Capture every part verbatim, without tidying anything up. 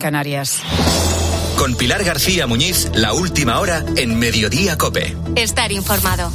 Canarias. Con Pilar García Muñiz, la última hora en Mediodía COPE. Estar informado.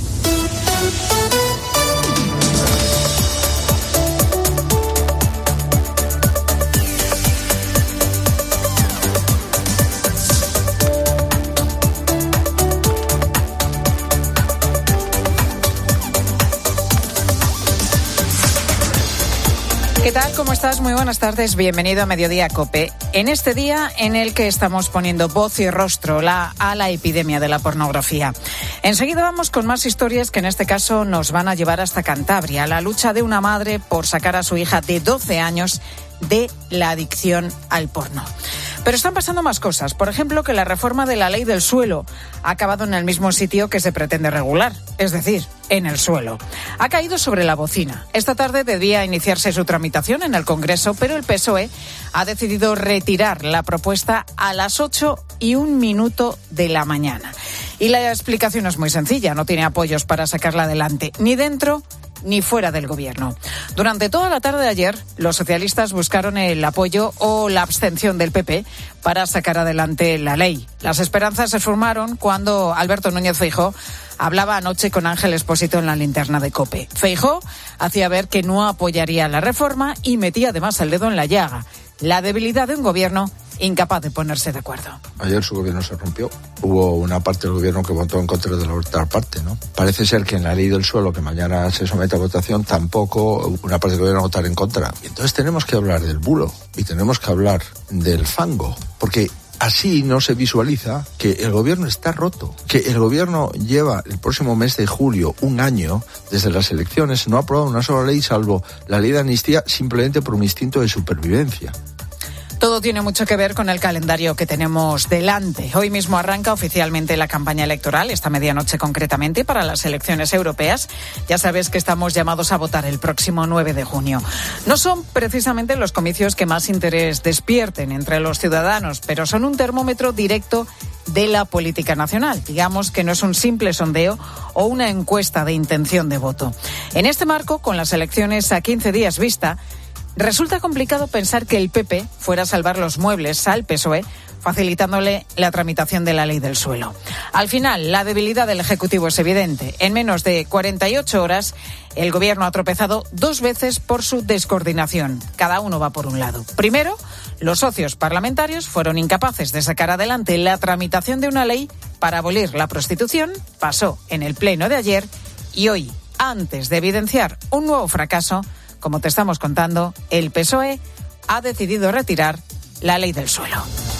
¿Qué tal? ¿Cómo estás? Muy buenas tardes. Bienvenido a Mediodía COPE. En este día en el que estamos poniendo voz y rostro la, a la epidemia de la pornografía. Enseguida vamos con más historias que en este caso nos van a llevar hasta Cantabria. La lucha de una madre por sacar a su hija de doce años de la adicción al porno. Pero están pasando más cosas. Por ejemplo, que la reforma de la ley del suelo ha acabado en el mismo sitio que se pretende regular, es decir, en el suelo. Ha caído sobre la bocina. Esta tarde debía iniciarse su tramitación en el Congreso, pero el P S O E ha decidido retirar la propuesta a las ocho y un minuto de la mañana. Y la explicación es muy sencilla, no tiene apoyos para sacarla adelante, ni dentro ni fuera del gobierno. Durante toda la tarde de ayer, los socialistas buscaron el apoyo o la abstención del P P para sacar adelante la ley. Las esperanzas se formaron cuando Alberto Núñez Feijóo hablaba anoche con Ángel Expósito en la linterna de COPE. Feijóo hacía ver que no apoyaría la reforma y metía además el dedo en la llaga. La debilidad de un gobierno incapaz de ponerse de acuerdo. Ayer su gobierno se rompió. Hubo una parte del gobierno que votó en contra de la otra parte, ¿no? Parece ser que en la ley del suelo, que mañana se somete a votación, tampoco una parte del gobierno va a votar en contra. Y entonces tenemos que hablar del bulo y tenemos que hablar del fango, porque así no se visualiza que el gobierno está roto, que el gobierno lleva el próximo mes de julio un año desde las elecciones, no ha aprobado una sola ley salvo la ley de amnistía simplemente por un instinto de supervivencia. Todo tiene mucho que ver con el calendario que tenemos delante. Hoy mismo arranca oficialmente la campaña electoral, esta medianoche concretamente, para las elecciones europeas. Ya sabes que estamos llamados a votar el próximo nueve de junio. No son precisamente los comicios que más interés despierten entre los ciudadanos, pero son un termómetro directo de la política nacional. Digamos que no es un simple sondeo o una encuesta de intención de voto. En este marco, con las elecciones a quince días vista, resulta complicado pensar que el P P fuera a salvar los muebles al P S O E, facilitándole la tramitación de la ley del suelo. Al final, la debilidad del Ejecutivo es evidente. En menos de cuarenta y ocho horas, el Gobierno ha tropezado dos veces por su descoordinación. Cada uno va por un lado. Primero, los socios parlamentarios fueron incapaces de sacar adelante la tramitación de una ley para abolir la prostitución. Pasó en el pleno de ayer y hoy, antes de evidenciar un nuevo fracaso, como te estamos contando, el P S O E ha decidido retirar la ley del suelo.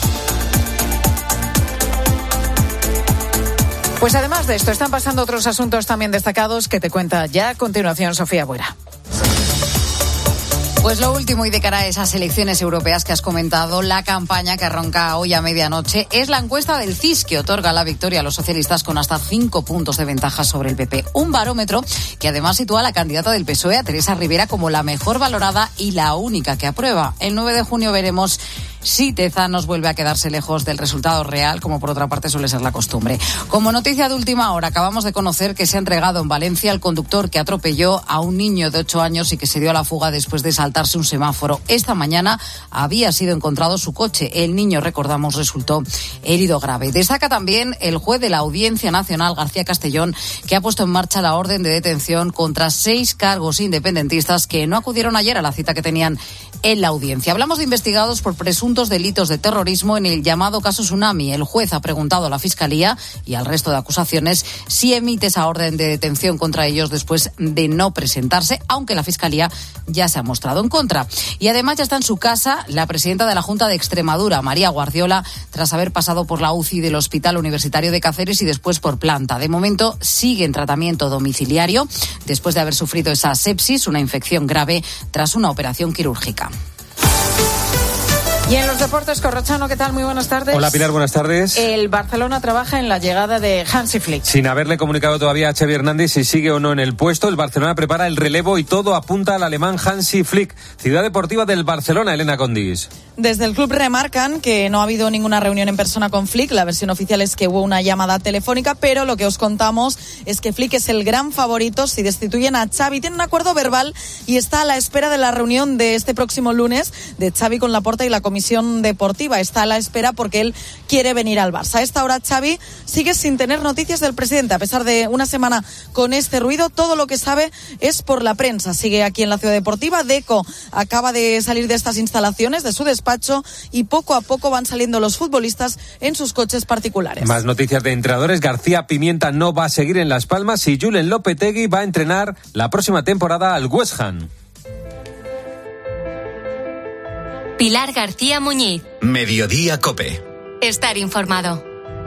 Pues además de esto, están pasando otros asuntos también destacados que te cuenta ya a continuación Sofía Buera. Pues lo último y de cara a esas elecciones europeas que has comentado, la campaña que arranca hoy a medianoche es la encuesta del C I S que otorga la victoria a los socialistas con hasta cinco puntos de ventaja sobre el P P. Un barómetro que además sitúa a la candidata del P S O E, a Teresa Rivera, como la mejor valorada y la única que aprueba. El nueve de junio veremos si Tezanos vuelve a quedarse lejos del resultado real, como por otra parte suele ser la costumbre. Como noticia de última hora, acabamos de conocer que se ha entregado en Valencia el conductor que atropelló a un niño de ocho años y que se dio a la fuga después de saltarse un semáforo. Esta mañana había sido encontrado su coche. El niño, recordamos, resultó herido grave. Destaca también el juez de la Audiencia Nacional, García Castellón, que ha puesto en marcha la orden de detención contra seis cargos independentistas que no acudieron ayer a la cita que tenían en la audiencia. Hablamos de investigados por presuntos delitos de terrorismo en el llamado caso Tsunami. El juez ha preguntado a la Fiscalía y al resto de acusaciones si emite esa orden de detención contra ellos después de no presentarse, aunque la Fiscalía ya se ha mostrado en contra. Y además ya está en su casa la presidenta de la Junta de Extremadura, María Guardiola, tras haber pasado por la U C I del Hospital Universitario de Cáceres y después por planta. De momento sigue en tratamiento domiciliario después de haber sufrido esa sepsis, una infección grave tras una operación quirúrgica. Y en los deportes, Corrochano, ¿qué tal? Muy buenas tardes. Hola, Pilar, buenas tardes. El Barcelona trabaja en la llegada de Hansi Flick. Sin haberle comunicado todavía a Xavi Hernández si sigue o no en el puesto, el Barcelona prepara el relevo y todo apunta al alemán Hansi Flick. Ciudad deportiva del Barcelona, Elena Condis. Desde el club remarcan que no ha habido ninguna reunión en persona con Flick. La versión oficial es que hubo una llamada telefónica, pero lo que os contamos es que Flick es el gran favorito si destituyen a Xavi. Tiene un acuerdo verbal y está a la espera de la reunión de este próximo lunes de Xavi con Laporta y la comisión deportiva. Está a la espera porque él quiere venir al Barça. A esta hora Xavi sigue sin tener noticias del presidente. A pesar de una semana con este ruido, todo lo que sabe es por la prensa. Sigue aquí en la Ciudad Deportiva. Deco acaba de salir de estas instalaciones, de su despacho, y poco a poco van saliendo los futbolistas en sus coches particulares. Más noticias de entrenadores. García Pimienta no va a seguir en Las Palmas y Julen Lopetegui va a entrenar la próxima temporada al West Ham. Pilar García Muñiz. Mediodía COPE. Estar informado.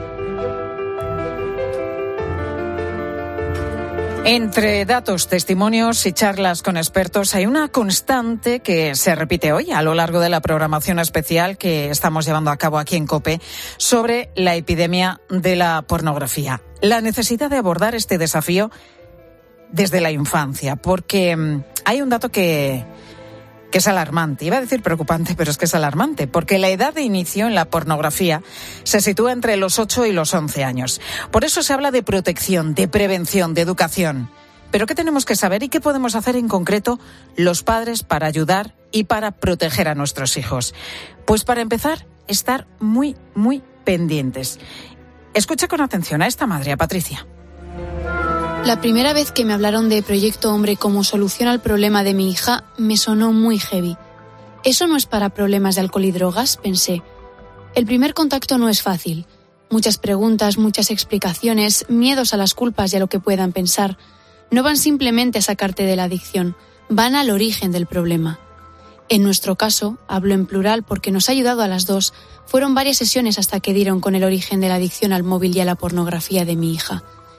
Entre datos, testimonios y charlas con expertos hay una constante que se repite hoy a lo largo de la programación especial que estamos llevando a cabo aquí en COPE sobre la epidemia de la pornografía. La necesidad de abordar este desafío desde la infancia, porque hay un dato que... que es alarmante. Iba a decir preocupante, pero es que es alarmante, porque la edad de inicio en la pornografía se sitúa entre los ocho y los once años. Por eso se habla de protección, de prevención, de educación. Pero ¿qué tenemos que saber y qué podemos hacer en concreto los padres para ayudar y para proteger a nuestros hijos? Pues para empezar, estar muy, muy pendientes. Escucha con atención a esta madre, a Patricia. La primera vez que me hablaron de Proyecto Hombre como solución al problema de mi hija, me sonó muy heavy. Eso no es para problemas de alcohol y drogas, pensé. El primer contacto no es fácil. Muchas preguntas, muchas explicaciones, miedos a las culpas y a lo que puedan pensar. No van simplemente a sacarte de la adicción, van al origen del problema. En nuestro caso, hablo en plural porque nos ha ayudado a las dos, fueron varias sesiones hasta que dieron con el origen de la adicción al móvil y a la pornografía de mi hija.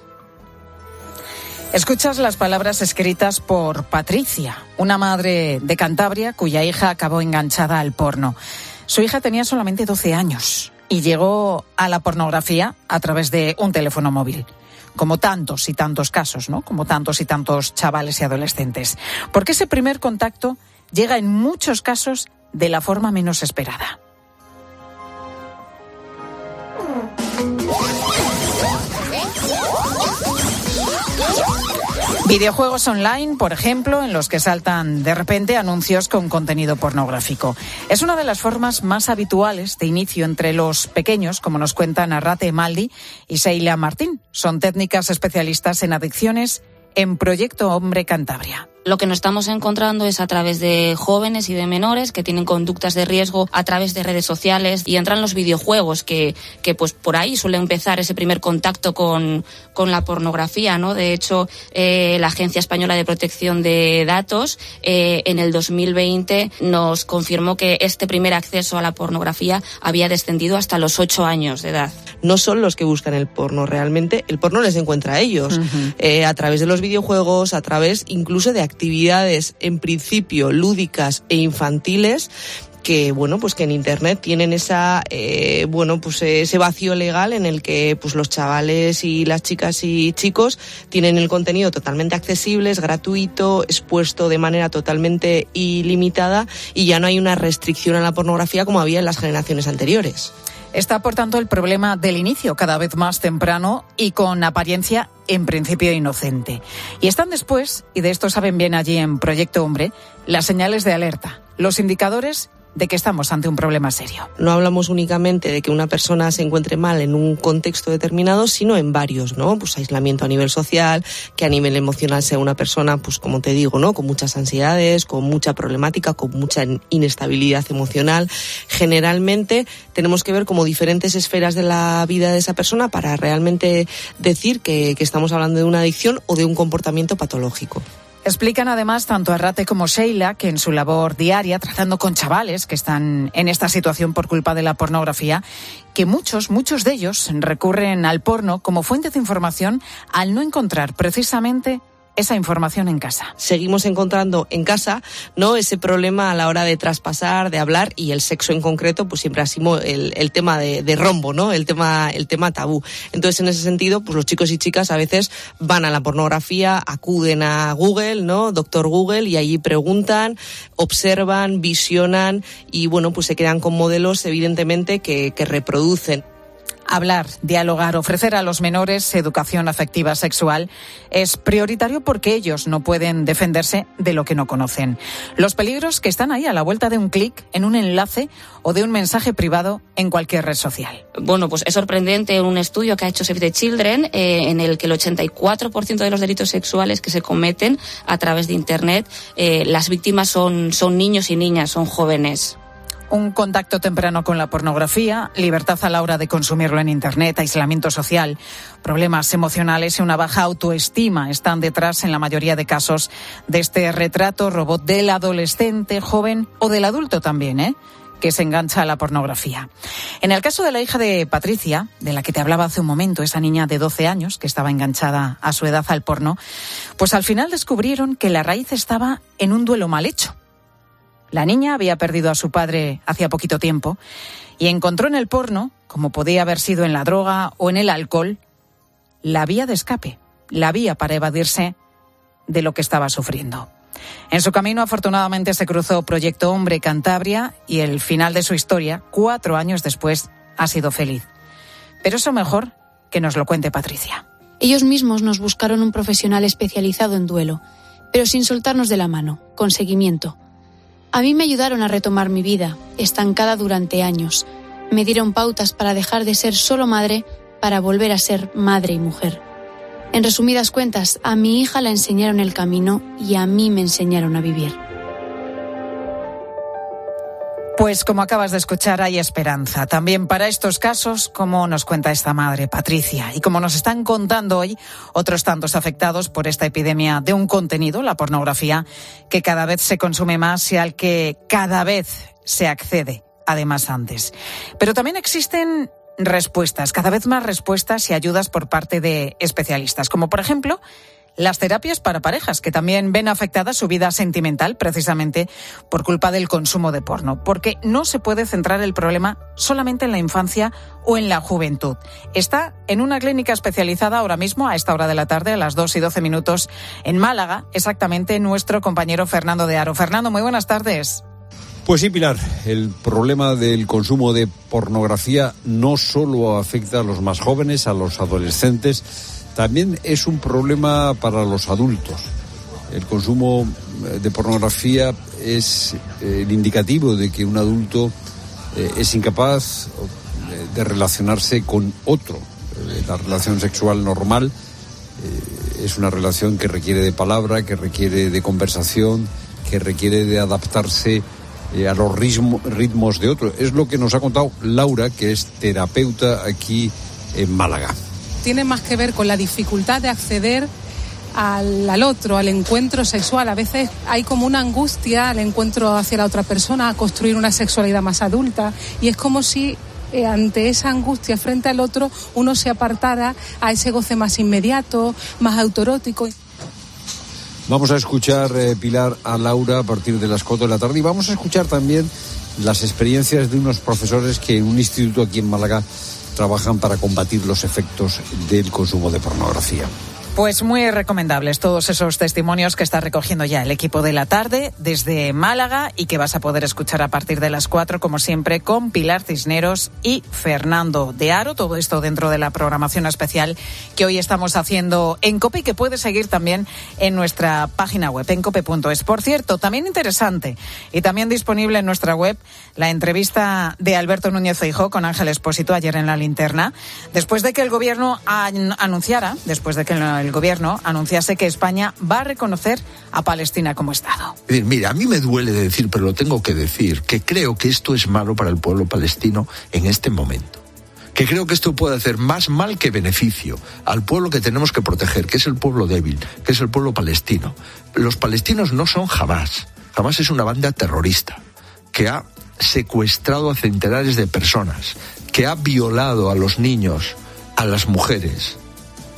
Escuchas las palabras escritas por Patricia, una madre de Cantabria cuya hija acabó enganchada al porno. Su hija tenía solamente doce años y llegó a la pornografía a través de un teléfono móvil. Como tantos y tantos casos, ¿no? Como tantos y tantos chavales y adolescentes. Porque ese primer contacto llega en muchos casos de la forma menos esperada. Videojuegos online, por ejemplo, en los que saltan de repente anuncios con contenido pornográfico. Es una de las formas más habituales de inicio entre los pequeños, como nos cuentan Arrate Maldi y Seila Martín. Son técnicas especialistas en adicciones en Proyecto Hombre Cantabria. Lo que nos estamos encontrando es a través de jóvenes y de menores que tienen conductas de riesgo a través de redes sociales y entran los videojuegos que, que pues por ahí suele empezar ese primer contacto con, con la pornografía, ¿no? De hecho, eh, la Agencia Española de Protección de Datos eh, en el dos mil veinte nos confirmó que este primer acceso a la pornografía había descendido hasta los ocho años de edad. No son los que buscan el porno, realmente el porno les encuentra a ellos, uh-huh. eh, a través de los videojuegos, a través incluso de actividades en principio lúdicas e infantiles que bueno pues que en internet tienen esa eh, bueno pues ese vacío legal en el que pues los chavales y las chicas y chicos tienen el contenido totalmente accesible, es gratuito, expuesto de manera totalmente ilimitada y ya no hay una restricción a la pornografía como había en las generaciones anteriores. Está, por tanto, el problema del inicio cada vez más temprano y con apariencia, en principio, inocente. Y están después, y de esto saben bien allí en Proyecto Hombre, las señales de alerta, los indicadores de que estamos ante un problema serio. No hablamos únicamente de que una persona se encuentre mal en un contexto determinado, sino en varios, ¿no? Pues aislamiento a nivel social, que a nivel emocional sea una persona, pues como te digo, ¿no? Con muchas ansiedades, con mucha problemática, con mucha inestabilidad emocional. Generalmente tenemos que ver como diferentes esferas de la vida de esa persona para realmente decir que, que estamos hablando de una adicción o de un comportamiento patológico. Explican además tanto Arrate como Sheila que en su labor diaria, tratando con chavales que están en esta situación por culpa de la pornografía, que muchos, muchos de ellos recurren al porno como fuente de información al no encontrar precisamente esa información en casa. Seguimos encontrando en casa, ¿no?, ese problema a la hora de traspasar, de hablar, y el sexo en concreto, pues siempre ha sido el, el tema de, de rombo, ¿no?, el tema, el tema tabú. Entonces, en ese sentido, pues los chicos y chicas a veces van a la pornografía, acuden a Google, ¿no?, doctor Google, y allí preguntan, observan, visionan, y bueno, pues se quedan con modelos, evidentemente, que, que reproducen. Hablar, dialogar, ofrecer a los menores educación afectiva sexual es prioritario porque ellos no pueden defenderse de lo que no conocen. Los peligros que están ahí a la vuelta de un clic, en un enlace o de un mensaje privado en cualquier red social. Bueno, pues es sorprendente un estudio que ha hecho Save the Children eh, en el que el ochenta y cuatro por ciento de los delitos sexuales que se cometen a través de Internet, eh, las víctimas son, son niños y niñas, son jóvenes. Un contacto temprano con la pornografía, libertad a la hora de consumirlo en Internet, aislamiento social, problemas emocionales y una baja autoestima están detrás, en la mayoría de casos, de este retrato robot del adolescente, joven o del adulto también, ¿eh?, que se engancha a la pornografía. En el caso de la hija de Patricia, de la que te hablaba hace un momento, esa niña de doce años que estaba enganchada a su edad al porno, pues al final descubrieron que la raíz estaba en un duelo mal hecho. La niña había perdido a su padre hacía poquito tiempo y encontró en el porno, como podía haber sido en la droga o en el alcohol, la vía de escape, la vía para evadirse de lo que estaba sufriendo. En su camino, afortunadamente, se cruzó Proyecto Hombre Cantabria y el final de su historia, cuatro años después, ha sido feliz. Pero eso mejor que nos lo cuente Patricia. Ellos mismos nos buscaron un profesional especializado en duelo, pero sin soltarnos de la mano, con seguimiento. A mí me ayudaron a retomar mi vida, estancada durante años. Me dieron pautas para dejar de ser solo madre, para volver a ser madre y mujer. En resumidas cuentas, a mi hija la enseñaron el camino y a mí me enseñaron a vivir. Pues como acabas de escuchar, hay esperanza. También para estos casos, como nos cuenta esta madre, Patricia, y como nos están contando hoy otros tantos afectados por esta epidemia de un contenido, la pornografía, que cada vez se consume más y al que cada vez se accede, además antes. Pero también existen respuestas, cada vez más respuestas y ayudas por parte de especialistas, como por ejemplo las terapias para parejas, que también ven afectada su vida sentimental precisamente por culpa del consumo de porno, porque no se puede centrar el problema solamente en la infancia o en la juventud. Está en una clínica especializada ahora mismo, a esta hora de la tarde, a las dos y doce minutos, en Málaga, exactamente, nuestro compañero Fernando de Aro. Fernando, muy buenas tardes. Pues sí, Pilar, el problema del consumo de pornografía no solo afecta a los más jóvenes, a los adolescentes, también es un problema para los adultos. El consumo de pornografía es el indicativo de que un adulto es incapaz de relacionarse con otro. La relación sexual normal es una relación que requiere de palabra, que requiere de conversación, que requiere de adaptarse a los ritmo, ritmos de otro. Es lo que nos ha contado Laura, que es terapeuta aquí en Málaga. Tiene más que ver con la dificultad de acceder al, al otro, al encuentro sexual. A veces hay como una angustia al encuentro hacia la otra persona, a construir una sexualidad más adulta, y es como si eh, ante esa angustia frente al otro uno se apartara a ese goce más inmediato, más autoerótico. Vamos a escuchar, eh, Pilar, a Laura a partir de las cuatro de la tarde, y vamos a escuchar también las experiencias de unos profesores que en un instituto aquí en Málaga trabajan para combatir los efectos del consumo de pornografía. Pues muy recomendables todos esos testimonios que está recogiendo ya el equipo de la tarde desde Málaga y que vas a poder escuchar a partir de las cuatro, como siempre, con Pilar Cisneros y Fernando de Aro. Todo esto dentro de la programación especial que hoy estamos haciendo en COPE y que puedes seguir también en nuestra página web, en cope punto es. Por cierto, también interesante y también disponible en nuestra web la entrevista de Alberto Núñez Feijóo con Ángel Expósito ayer en La Linterna, después de que el gobierno an- anunciara, después de que el el gobierno anunciase que España va a reconocer a Palestina como Estado. Mira, a mí me duele decir, pero lo tengo que decir, que creo que esto es malo para el pueblo palestino en este momento. Que creo que esto puede hacer más mal que beneficio al pueblo que tenemos que proteger, que es el pueblo débil, que es el pueblo palestino. Los palestinos no son Hamás. Hamás es una banda terrorista que ha secuestrado a centenares de personas, que ha violado a los niños, a las mujeres.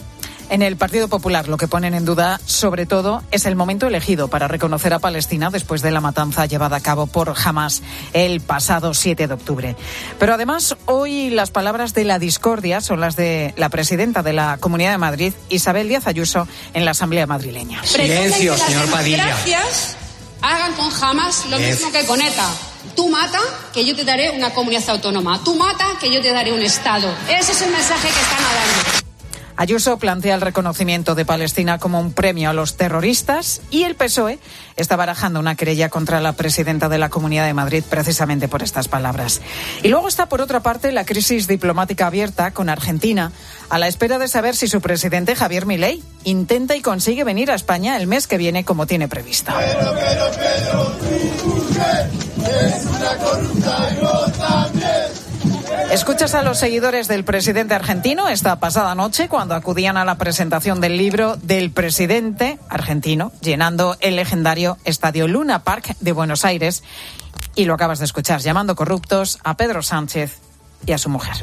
En el Partido Popular lo que ponen en duda, sobre todo, es el momento elegido para reconocer a Palestina después de la matanza llevada a cabo por Hamás el pasado siete de octubre. Pero además, hoy las palabras de la discordia son las de la presidenta de la Comunidad de Madrid, Isabel Díaz Ayuso, en la Asamblea madrileña. Silencio, señor Padilla. Gracias. Hagan con Hamás lo es... mismo que con ETA. Tú mata, que yo te daré una comunidad autónoma. Tú mata, que yo te daré un Estado. Ese es el mensaje que están dando. Ayuso plantea el reconocimiento de Palestina como un premio a los terroristas y el P S O E está barajando una querella contra la presidenta de la Comunidad de Madrid precisamente por estas palabras. Y luego está, por otra parte, la crisis diplomática abierta con Argentina, a la espera de saber si su presidente, Javier Milei, intenta y consigue venir a España el mes que viene como tiene previsto. Pero, pero, pero, tu mujer es una corrupta y vos también. Escuchas a los seguidores del presidente argentino esta pasada noche cuando acudían a la presentación del libro del presidente argentino, llenando el legendario Estadio Luna Park de Buenos Aires. Y lo acabas de escuchar, llamando corruptos a Pedro Sánchez y a su mujer.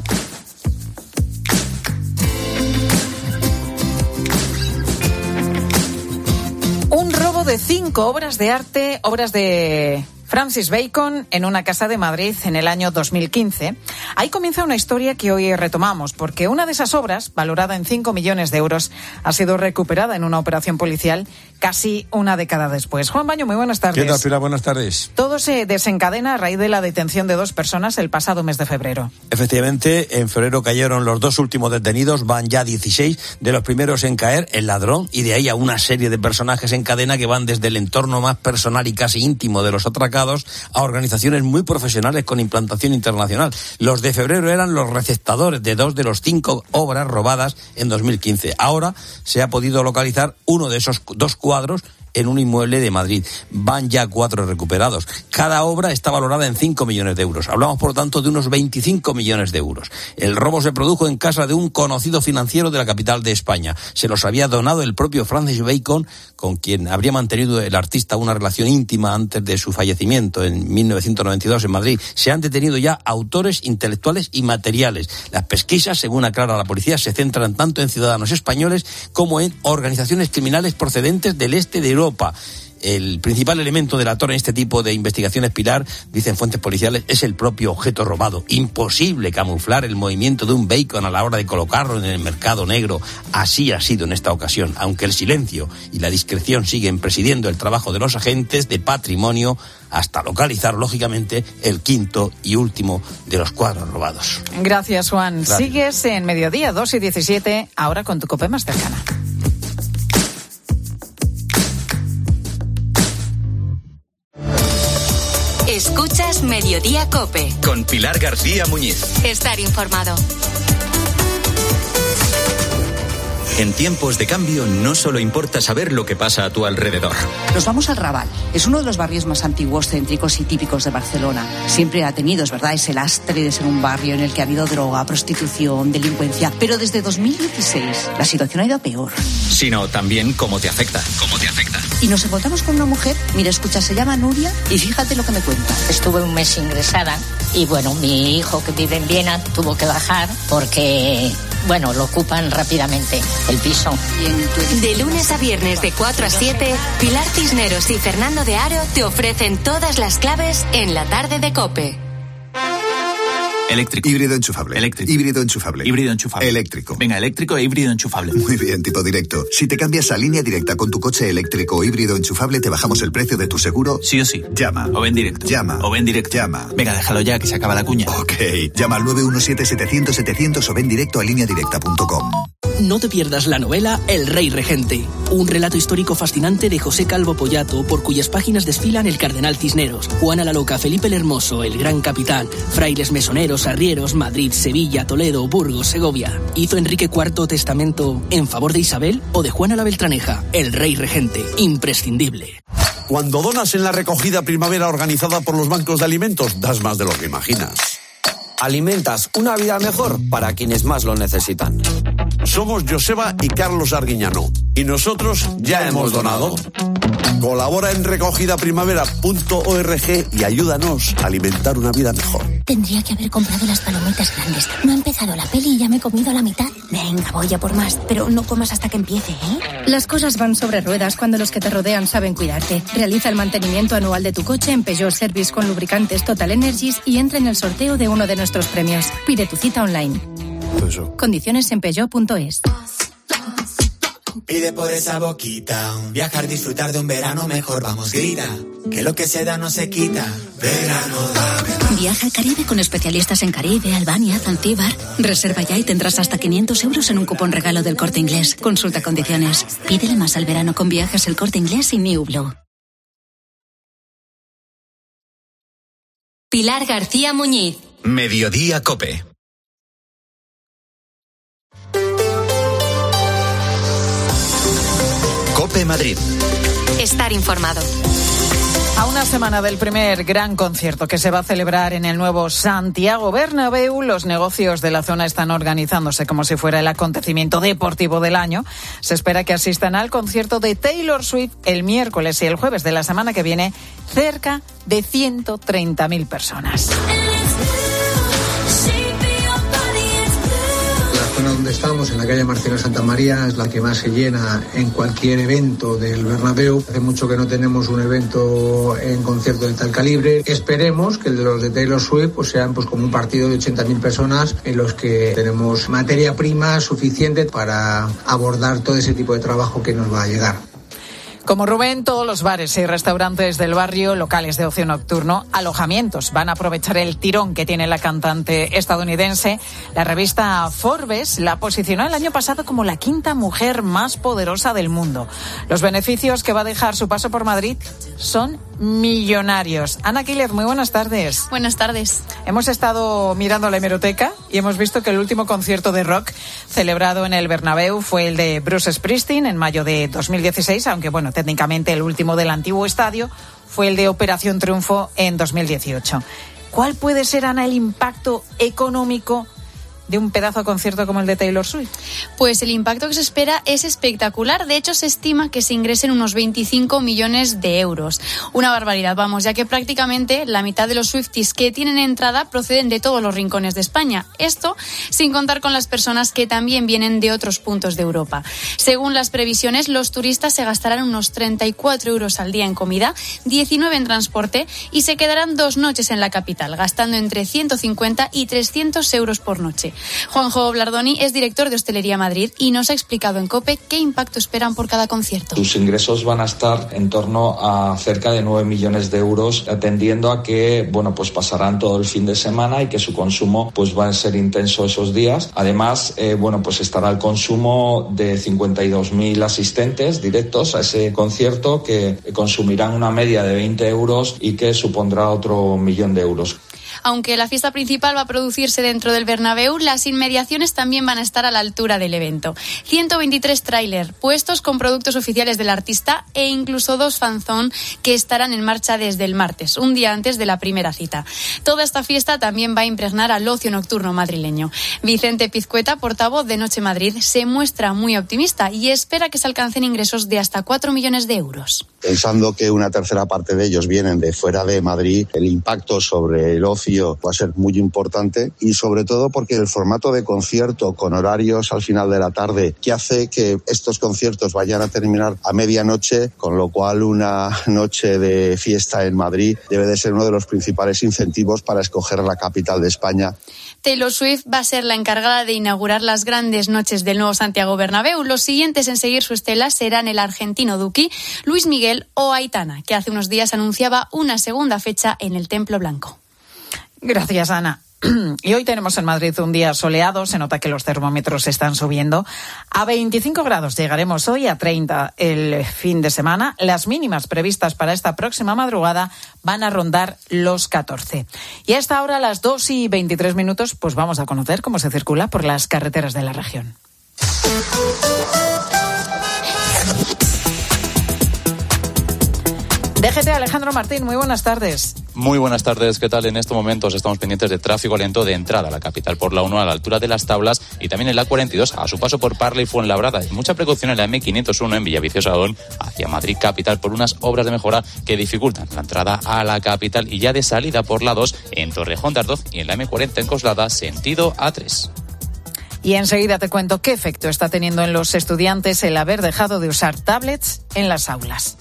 Un robo de cinco obras de arte, obras de Francis Bacon en una casa de Madrid en el año dos mil quince. Ahí comienza una historia que hoy retomamos, porque una de esas obras, valorada en cinco millones de euros, ha sido recuperada en una operación policial casi una década después. Juan Baño, muy buenas tardes. ¿Qué tal, Pilar? Buenas tardes. Todo se desencadena a raíz de la detención de dos personas el pasado mes de febrero. Efectivamente, en febrero cayeron los dos últimos detenidos, van ya dieciséis, de los primeros en caer, el ladrón, y de ahí a una serie de personajes en cadena que van desde el entorno más personal y casi íntimo de los atracados a organizaciones muy profesionales con implantación internacional. Los de febrero eran los receptadores de dos de los cinco obras robadas en dos mil quince. Ahora se ha podido localizar uno de esos dos cuadros en un inmueble de Madrid. Van ya cuatro recuperados. Cada obra está valorada en cinco millones de euros. Hablamos, por lo tanto, de unos veinticinco millones de euros. El robo se produjo en casa de un conocido financiero de la capital de España. Se los había donado el propio Francis Bacon, con quien habría mantenido el artista una relación íntima antes de su fallecimiento en mil novecientos noventa y dos en Madrid. Se han detenido ya autores intelectuales y materiales. Las pesquisas, según aclara la policía, se centran tanto en ciudadanos españoles como en organizaciones criminales procedentes del este de Europa. El principal elemento delator en este tipo de investigaciones, Pilar, dicen fuentes policiales, es el propio objeto robado. Imposible camuflar el movimiento de un Bacon a la hora de colocarlo en el mercado negro. Así ha sido en esta ocasión. Aunque el silencio y la discreción siguen presidiendo el trabajo de los agentes de patrimonio hasta localizar, lógicamente, el quinto y último de los cuadros robados. Gracias, Juan. Gracias. Sigues en Mediodía dos y diecisiete, ahora con tu COPE más cercana. Escuchas Mediodía COPE. Con Pilar García Muñiz. Estar informado. En tiempos de cambio no solo importa saber lo que pasa a tu alrededor. Nos vamos al Raval. Es uno de los barrios más antiguos, céntricos y típicos de Barcelona. Siempre ha tenido, es verdad, ese lastre de ser un barrio en el que ha habido droga, prostitución, delincuencia. Pero desde dos mil dieciséis la situación ha ido a peor. Sino también cómo te afecta. Cómo te afecta. Y nos encontramos con una mujer, mira, escucha, se llama Nuria y fíjate lo que me cuenta. Estuve un mes ingresada y bueno, mi hijo que vive en Viena tuvo que bajar porque, bueno, lo ocupan rápidamente el piso. De lunes a viernes de cuatro a siete, Pilar Cisneros y Fernando de Aro te ofrecen todas las claves en la tarde de COPE. Eléctrico. Híbrido enchufable. Eléctrico. Híbrido enchufable. Híbrido enchufable. Eléctrico. Venga, eléctrico e híbrido enchufable. Muy bien, tipo directo. Si te cambias a Línea Directa con tu coche eléctrico o híbrido enchufable, te bajamos el precio de tu seguro. Sí o sí. Llama. O ven directo. Llama. O ven directo. Llama. Venga, déjalo ya, que se acaba la cuña. Ok. Llama al nueve uno siete, setecientos, setecientos o ven directo a línea directa punto com. No te pierdas la novela El Rey Regente, un relato histórico fascinante de José Calvo Pollato, por cuyas páginas desfilan el Cardenal Cisneros, Juana la Loca, Felipe el Hermoso, el Gran Capitán, frailes mesoneros, arrieros, Madrid, Sevilla, Toledo, Burgos, Segovia. ¿Hizo Enrique cuarto testamento en favor de Isabel o de Juana la Beltraneja? El Rey Regente, imprescindible. Cuando donas en la recogida primavera organizada por los bancos de alimentos, das más de lo que imaginas. Alimentas una vida mejor para quienes más lo necesitan. Somos Joseba y Carlos Arguiñano y nosotros ya hemos donado. Colabora en recogida primavera punto org y ayúdanos a alimentar una vida mejor. Tendría que haber comprado las palomitas grandes. No ha empezado la peli y ya me he comido la mitad. Venga, voy a por más, pero no comas hasta que empiece, ¿eh? Las cosas van sobre ruedas cuando los que te rodean saben cuidarte. Realiza el mantenimiento anual de tu coche en Peugeot Service con lubricantes Total Energies y entra en el sorteo de uno de nuestros premios. Pide tu cita online. Peugeot. Condiciones en peugeot punto es. Pide por esa boquita, viajar, disfrutar de un verano mejor, vamos, grita, que lo que se da no se quita. Verano, dame. Viaja al Caribe con especialistas en Caribe, Albania, Zanzíbar. Reserva ya y tendrás hasta quinientos euros en un cupón regalo del Corte Inglés. Consulta condiciones. Pídele más al verano con Viajes El Corte Inglés y New Blue. Pilar García Muñiz. Mediodía COPE. COPE Madrid. Estar informado. A una semana del primer gran concierto que se va a celebrar en el nuevo Santiago Bernabéu, los negocios de la zona están organizándose como si fuera el acontecimiento deportivo del año. Se espera que asistan al concierto de Taylor Swift el miércoles y el jueves de la semana que viene cerca de ciento treinta mil personas. Donde estamos, en la calle Marcelo Santa María, es la que más se llena en cualquier evento del Bernabéu. Hace mucho que no tenemos un evento en concierto de tal calibre. Esperemos que el de los de Taylor Swift pues sean pues como un partido de ochenta mil personas en los que tenemos materia prima suficiente para abordar todo ese tipo de trabajo que nos va a llegar. Como Rubén, todos los bares y restaurantes del barrio, locales de ocio nocturno, alojamientos, van a aprovechar el tirón que tiene la cantante estadounidense. La revista Forbes la posicionó el año pasado como la quinta mujer más poderosa del mundo. Los beneficios que va a dejar su paso por Madrid son millonarios. Ana Quílez, muy buenas tardes. Buenas tardes. Hemos estado mirando la hemeroteca y hemos visto que el último concierto de rock celebrado en el Bernabéu fue el de Bruce Springsteen en mayo de dos mil dieciséis, aunque bueno, técnicamente el último del antiguo estadio fue el de Operación Triunfo en dos mil dieciocho. ¿Cuál puede ser, Ana, el impacto económico de un pedazo de concierto como el de Taylor Swift? Pues el impacto que se espera es espectacular. De hecho, se estima que se ingresen unos veinticinco millones de euros. Una barbaridad, vamos, ya que prácticamente la mitad de los Swifties que tienen entrada proceden de todos los rincones de España. Esto sin contar con las personas que también vienen de otros puntos de Europa. Según las previsiones, los turistas se gastarán unos treinta y cuatro euros al día en comida, diecinueve en transporte y se quedarán dos noches en la capital, gastando entre ciento cincuenta y trescientos euros por noche. Juanjo Blardoni es director de Hostelería Madrid y nos ha explicado en COPE qué impacto esperan por cada concierto. Sus ingresos van a estar en torno a cerca de nueve millones de euros, atendiendo a que, bueno, pues pasarán todo el fin de semana y que su consumo pues va a ser intenso esos días. Además, eh, bueno, pues estará el consumo de cincuenta y dos mil asistentes directos a ese concierto que consumirán una media de veinte euros y que supondrá otro millón de euros. Aunque la fiesta principal va a producirse dentro del Bernabéu, las inmediaciones también van a estar a la altura del evento. ciento veintitrés tráiler puestos con productos oficiales del artista e incluso dos fanzón que estarán en marcha desde el martes, un día antes de la primera cita. Toda esta fiesta también va a impregnar al ocio nocturno madrileño. Vicente Pizcueta, portavoz de Noche Madrid, se muestra muy optimista y espera que se alcancen ingresos de hasta cuatro millones de euros. Pensando que una tercera parte de ellos vienen de fuera de Madrid, el impacto sobre el ocio va a ser muy importante y sobre todo porque el formato de concierto con horarios al final de la tarde que hace que estos conciertos vayan a terminar a medianoche, con lo cual una noche de fiesta en Madrid debe de ser uno de los principales incentivos para escoger la capital de España. Taylor Swift va a ser la encargada de inaugurar las grandes noches del nuevo Santiago Bernabéu. Los siguientes en seguir su estela serán el argentino Duki, Luis Miguel o Aitana, que hace unos días anunciaba una segunda fecha en el Templo Blanco. Gracias, Ana. Y hoy tenemos en Madrid un día soleado, se nota que los termómetros están subiendo. A veinticinco grados llegaremos hoy, a treinta el fin de semana. Las mínimas previstas para esta próxima madrugada van a rondar los catorce. Y a esta hora, a las dos y veintitrés minutos, pues vamos a conocer cómo se circula por las carreteras de la región. D G T, Alejandro Martín, muy buenas tardes. Muy buenas tardes, ¿qué tal? En estos momentos estamos pendientes de tráfico lento de entrada a la capital por la uno a la altura de Las Tablas y también en la cuarenta y dos a su paso por Parla y Fuenlabrada. Y mucha precaución en la eme quinientos uno en Villaviciosa Odón hacia Madrid capital por unas obras de mejora que dificultan la entrada a la capital, y ya de salida por la dos en Torrejón de Ardoz y en la eme cuarenta en Coslada sentido A tres. Y enseguida te cuento qué efecto está teniendo en los estudiantes el haber dejado de usar tablets en las aulas.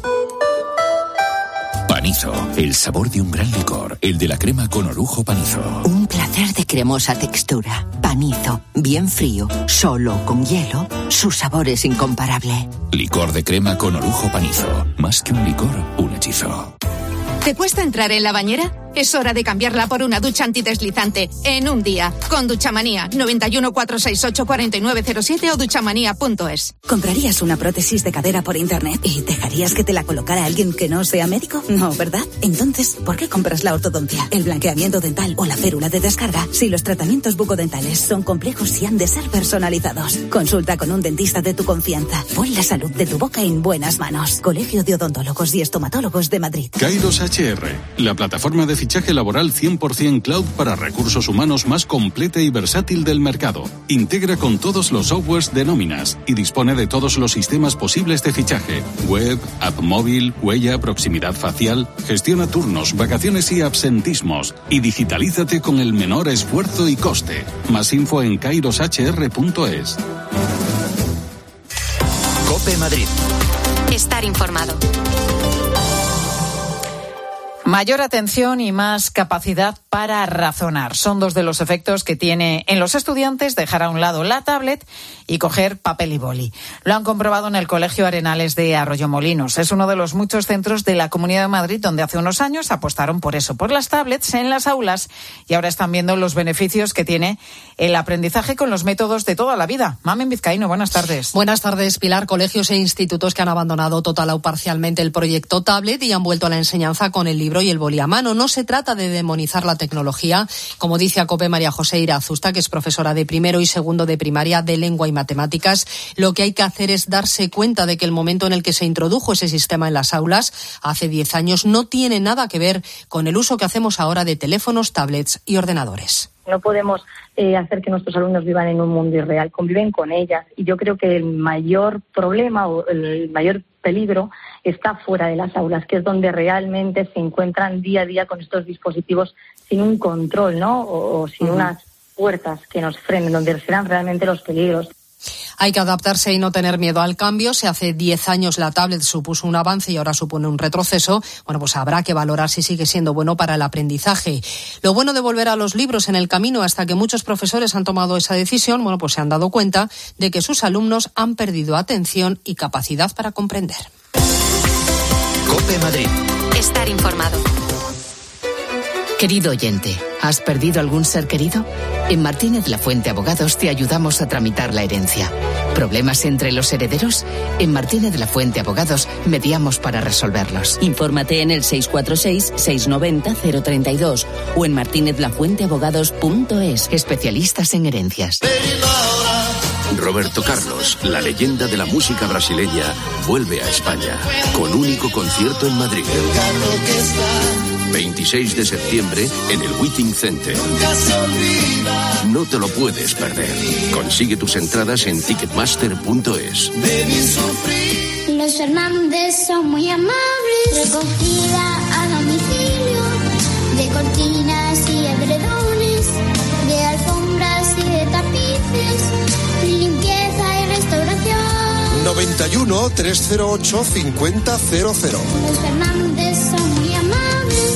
Panizo, el sabor de un gran licor, el de la crema con orujo Panizo. Un placer de cremosa textura. Panizo, bien frío, solo con hielo, su sabor es incomparable. Licor de crema con orujo Panizo. Más que un licor, un hechizo. ¿Te cuesta entrar en la bañera? Es hora de cambiarla por una ducha antideslizante en un día. Con Duchamanía, noventa y uno, cuatrocientos sesenta y ocho, cuarenta y nueve cero siete o duchamanía punto es. ¿Comprarías una prótesis de cadera por internet y dejarías que te la colocara alguien que no sea médico? No, ¿verdad? Entonces, ¿por qué compras la ortodoncia, el blanqueamiento dental o la férula de descarga si los tratamientos bucodentales son complejos y han de ser personalizados? Consulta con un dentista de tu confianza. Pon la salud de tu boca en buenas manos. Colegio de Odontólogos y Estomatólogos de Madrid. Kairos H R, la plataforma de fichaje laboral cien por ciento cloud para recursos humanos más completa y versátil del mercado. Integra con todos los softwares de nóminas y dispone de todos los sistemas posibles de fichaje: web, app móvil, huella, proximidad facial. Gestiona turnos, vacaciones y absentismos y digitalízate con el menor esfuerzo y coste. Más info en kairos h r punto es. COPE Madrid. Estar informado. Mayor atención y más capacidad para razonar son dos de los efectos que tiene en los estudiantes dejar a un lado la tablet y coger papel y boli. Lo han comprobado en el Colegio Arenales de Arroyomolinos. Es uno de los muchos centros de la Comunidad de Madrid donde hace unos años apostaron por eso, por las tablets en las aulas, y ahora están viendo los beneficios que tiene el aprendizaje con los métodos de toda la vida. Mamen Vizcaíno, buenas tardes. Buenas tardes, Pilar. Colegios e institutos que han abandonado total o parcialmente el proyecto tablet y han vuelto a la enseñanza con el libro y el boli a mano. No se trata de demonizar la tecnología, como dice a COPE María José Irazusta, que es profesora de primero y segundo de primaria de lengua y matemáticas. Lo que hay que hacer es darse cuenta de que el momento en el que se introdujo ese sistema en las aulas, hace diez años, no tiene nada que ver con el uso que hacemos ahora de teléfonos, tablets y ordenadores. No podemos eh, hacer que nuestros alumnos vivan en un mundo irreal, conviven con ellas. Y yo creo que el mayor problema o el mayor peligro está fuera de las aulas, que es donde realmente se encuentran día a día con estos dispositivos sin un control, ¿no? O, o sin uh-huh. unas puertas que nos frenen, donde serán realmente los peligros. Hay que adaptarse y no tener miedo al cambio. Si hace diez años la tablet supuso un avance y ahora supone un retroceso, bueno, pues habrá que valorar si sigue siendo bueno para el aprendizaje. Lo bueno de volver a los libros en el camino hasta que muchos profesores han tomado esa decisión, bueno, pues se han dado cuenta de que sus alumnos han perdido atención y capacidad para comprender. COPE Madrid. Estar informado. Querido oyente, ¿has perdido algún ser querido? En Martínez La Fuente Abogados te ayudamos a tramitar la herencia. ¿Problemas entre los herederos? En Martínez La Fuente Abogados mediamos para resolverlos. Infórmate en el seis cuatro seis, seis nueve cero, cero tres dos o en martinez la fuente abogados punto es. Especialistas en herencias. Roberto Carlos, la leyenda de la música brasileña, vuelve a España con único concierto en Madrid. veintiséis de septiembre en el Withing Center. No te lo puedes perder. Consigue tus entradas en ticketmaster punto es. Los Fernández son muy amables. Recogida a domicilio de cortinas y edredones, de alfombras y de tapices, limpieza y restauración. noventa y uno, trescientos ocho, cincuenta cero cero. Los Fernández son muy amables.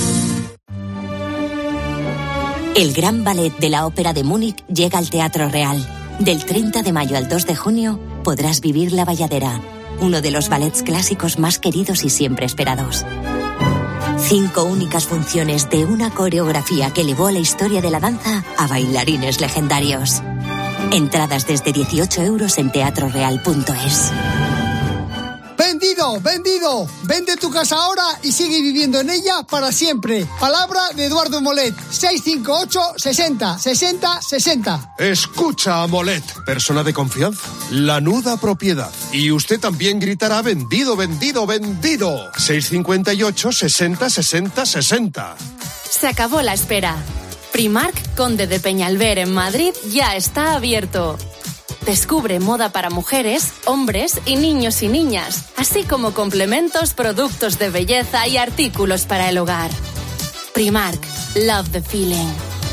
El Gran Ballet de la Ópera de Múnich llega al Teatro Real. Del treinta de mayo al dos de junio podrás vivir La Bayadera, uno de los ballets clásicos más queridos y siempre esperados. Cinco únicas funciones de una coreografía que elevó a la historia de la danza a bailarines legendarios. Entradas desde dieciocho euros en teatro real punto es. ¡Vendido! Vendido, vendido. Vende tu casa ahora y sigue viviendo en ella para siempre. Palabra de Eduardo Molet. seis cinco ocho, sesenta, sesenta, sesenta. Escucha a Molet, persona de confianza. Lanuda Propiedad. Y usted también gritará vendido, vendido, vendido. seis cinco ocho, sesenta, sesenta, sesenta. Se acabó la espera. Primark, Conde de Peñalver en Madrid, ya está abierto. Descubre moda para mujeres, hombres y niños y niñas, así como complementos, productos de belleza y artículos para el hogar. Primark, love the feeling.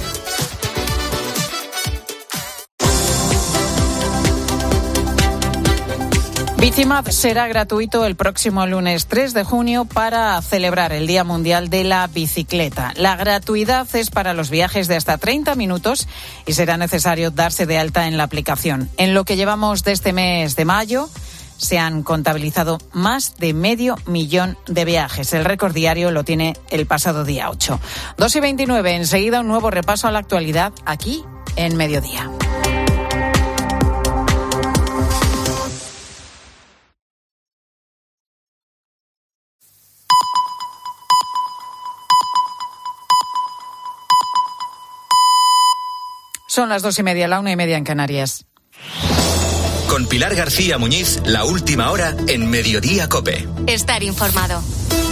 Bicimap será gratuito el próximo lunes tres de junio para celebrar el Día Mundial de la Bicicleta. La gratuidad es para los viajes de hasta treinta minutos y será necesario darse de alta en la aplicación. En lo que llevamos de este mes de mayo, se han contabilizado más de medio millón de viajes. El récord diario lo tiene el pasado día ocho. dos y veintinueve, enseguida un nuevo repaso a la actualidad aquí en Mediodía. Son las dos y media, la una y media en Canarias. Con Pilar García Muñiz, la última hora en Mediodía COPE. Estar informado.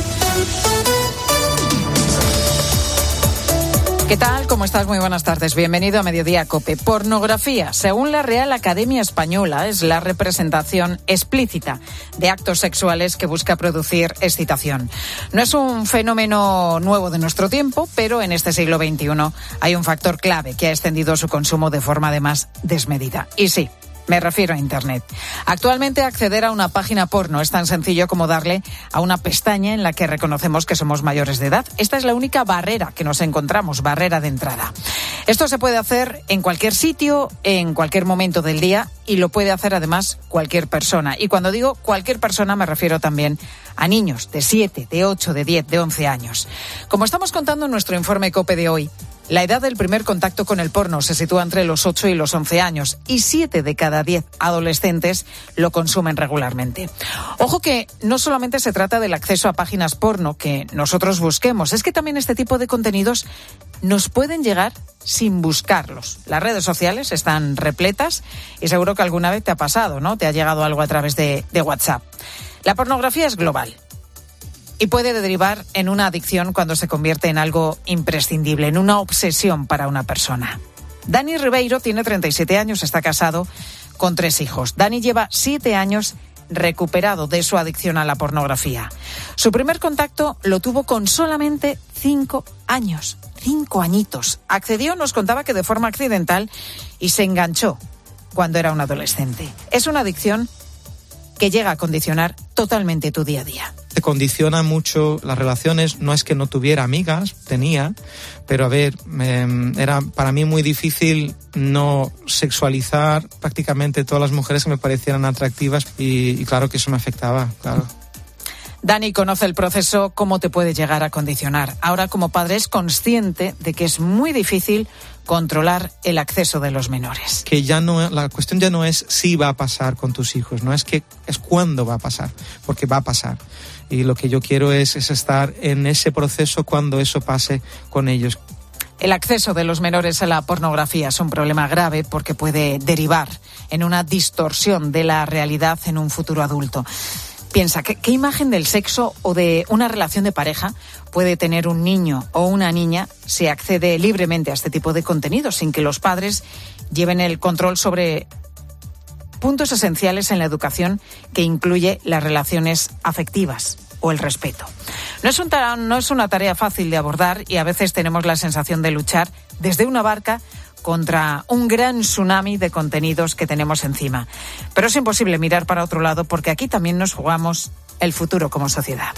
¿Qué tal? ¿Cómo estás? Muy buenas tardes. Bienvenido a Mediodía COPE. Pornografía, según la Real Academia Española, es la representación explícita de actos sexuales que busca producir excitación. No es un fenómeno nuevo de nuestro tiempo, pero en este siglo veintiuno hay un factor clave que ha extendido su consumo de forma además desmedida. Y sí, me refiero a Internet. Actualmente acceder a una página porno es tan sencillo como darle a una pestaña en la que reconocemos que somos mayores de edad. Esta es la única barrera que nos encontramos, barrera de entrada. Esto se puede hacer en cualquier sitio, en cualquier momento del día y lo puede hacer además cualquier persona. Y cuando digo cualquier persona me refiero también a niños de siete, de ocho, de diez, de once años. Como estamos contando en nuestro informe COPE de hoy, la edad del primer contacto con el porno se sitúa entre los ocho y los once años y siete de cada diez adolescentes lo consumen regularmente. Ojo que no solamente se trata del acceso a páginas porno que nosotros busquemos, es que también este tipo de contenidos nos pueden llegar sin buscarlos. Las redes sociales están repletas y seguro que alguna vez te ha pasado, ¿no? Te ha llegado algo a través de, de WhatsApp. La pornografía es global y puede derivar en una adicción cuando se convierte en algo imprescindible, en una obsesión para una persona. Dani Ribeiro tiene treinta y siete años, está casado con tres hijos. Dani lleva siete años recuperado de su adicción a la pornografía. Su primer contacto lo tuvo con solamente cinco años, cinco añitos. Accedió, nos contaba que de forma accidental, y se enganchó cuando era un adolescente. Es una adicción que llega a condicionar totalmente tu día a día. Te condiciona mucho las relaciones. No es que no tuviera amigas, tenía, pero a ver, eh, era para mí muy difícil no sexualizar prácticamente todas las mujeres que me parecieran atractivas y, y claro que eso me afectaba, claro. Dani conoce el proceso, cómo te puede llegar a condicionar. Ahora, como padre, es consciente de que es muy difícil controlar el acceso de los menores. Que ya no, la cuestión ya no es si va a pasar con tus hijos, no es que es cuándo va a pasar, porque va a pasar. Y lo que yo quiero es, es estar en ese proceso cuando eso pase con ellos. El acceso de los menores a la pornografía es un problema grave porque puede derivar en una distorsión de la realidad en un futuro adulto. Piensa, ¿qué, ¿qué imagen del sexo o de una relación de pareja puede tener un niño o una niña si accede libremente a este tipo de contenido sin que los padres lleven el control sobre puntos esenciales en la educación que incluye las relaciones afectivas o el respeto? No es, un ta- no es una tarea fácil de abordar y a veces tenemos la sensación de luchar desde una barca contra un gran tsunami de contenidos que tenemos encima. Pero es imposible mirar para otro lado porque aquí también nos jugamos el futuro como sociedad.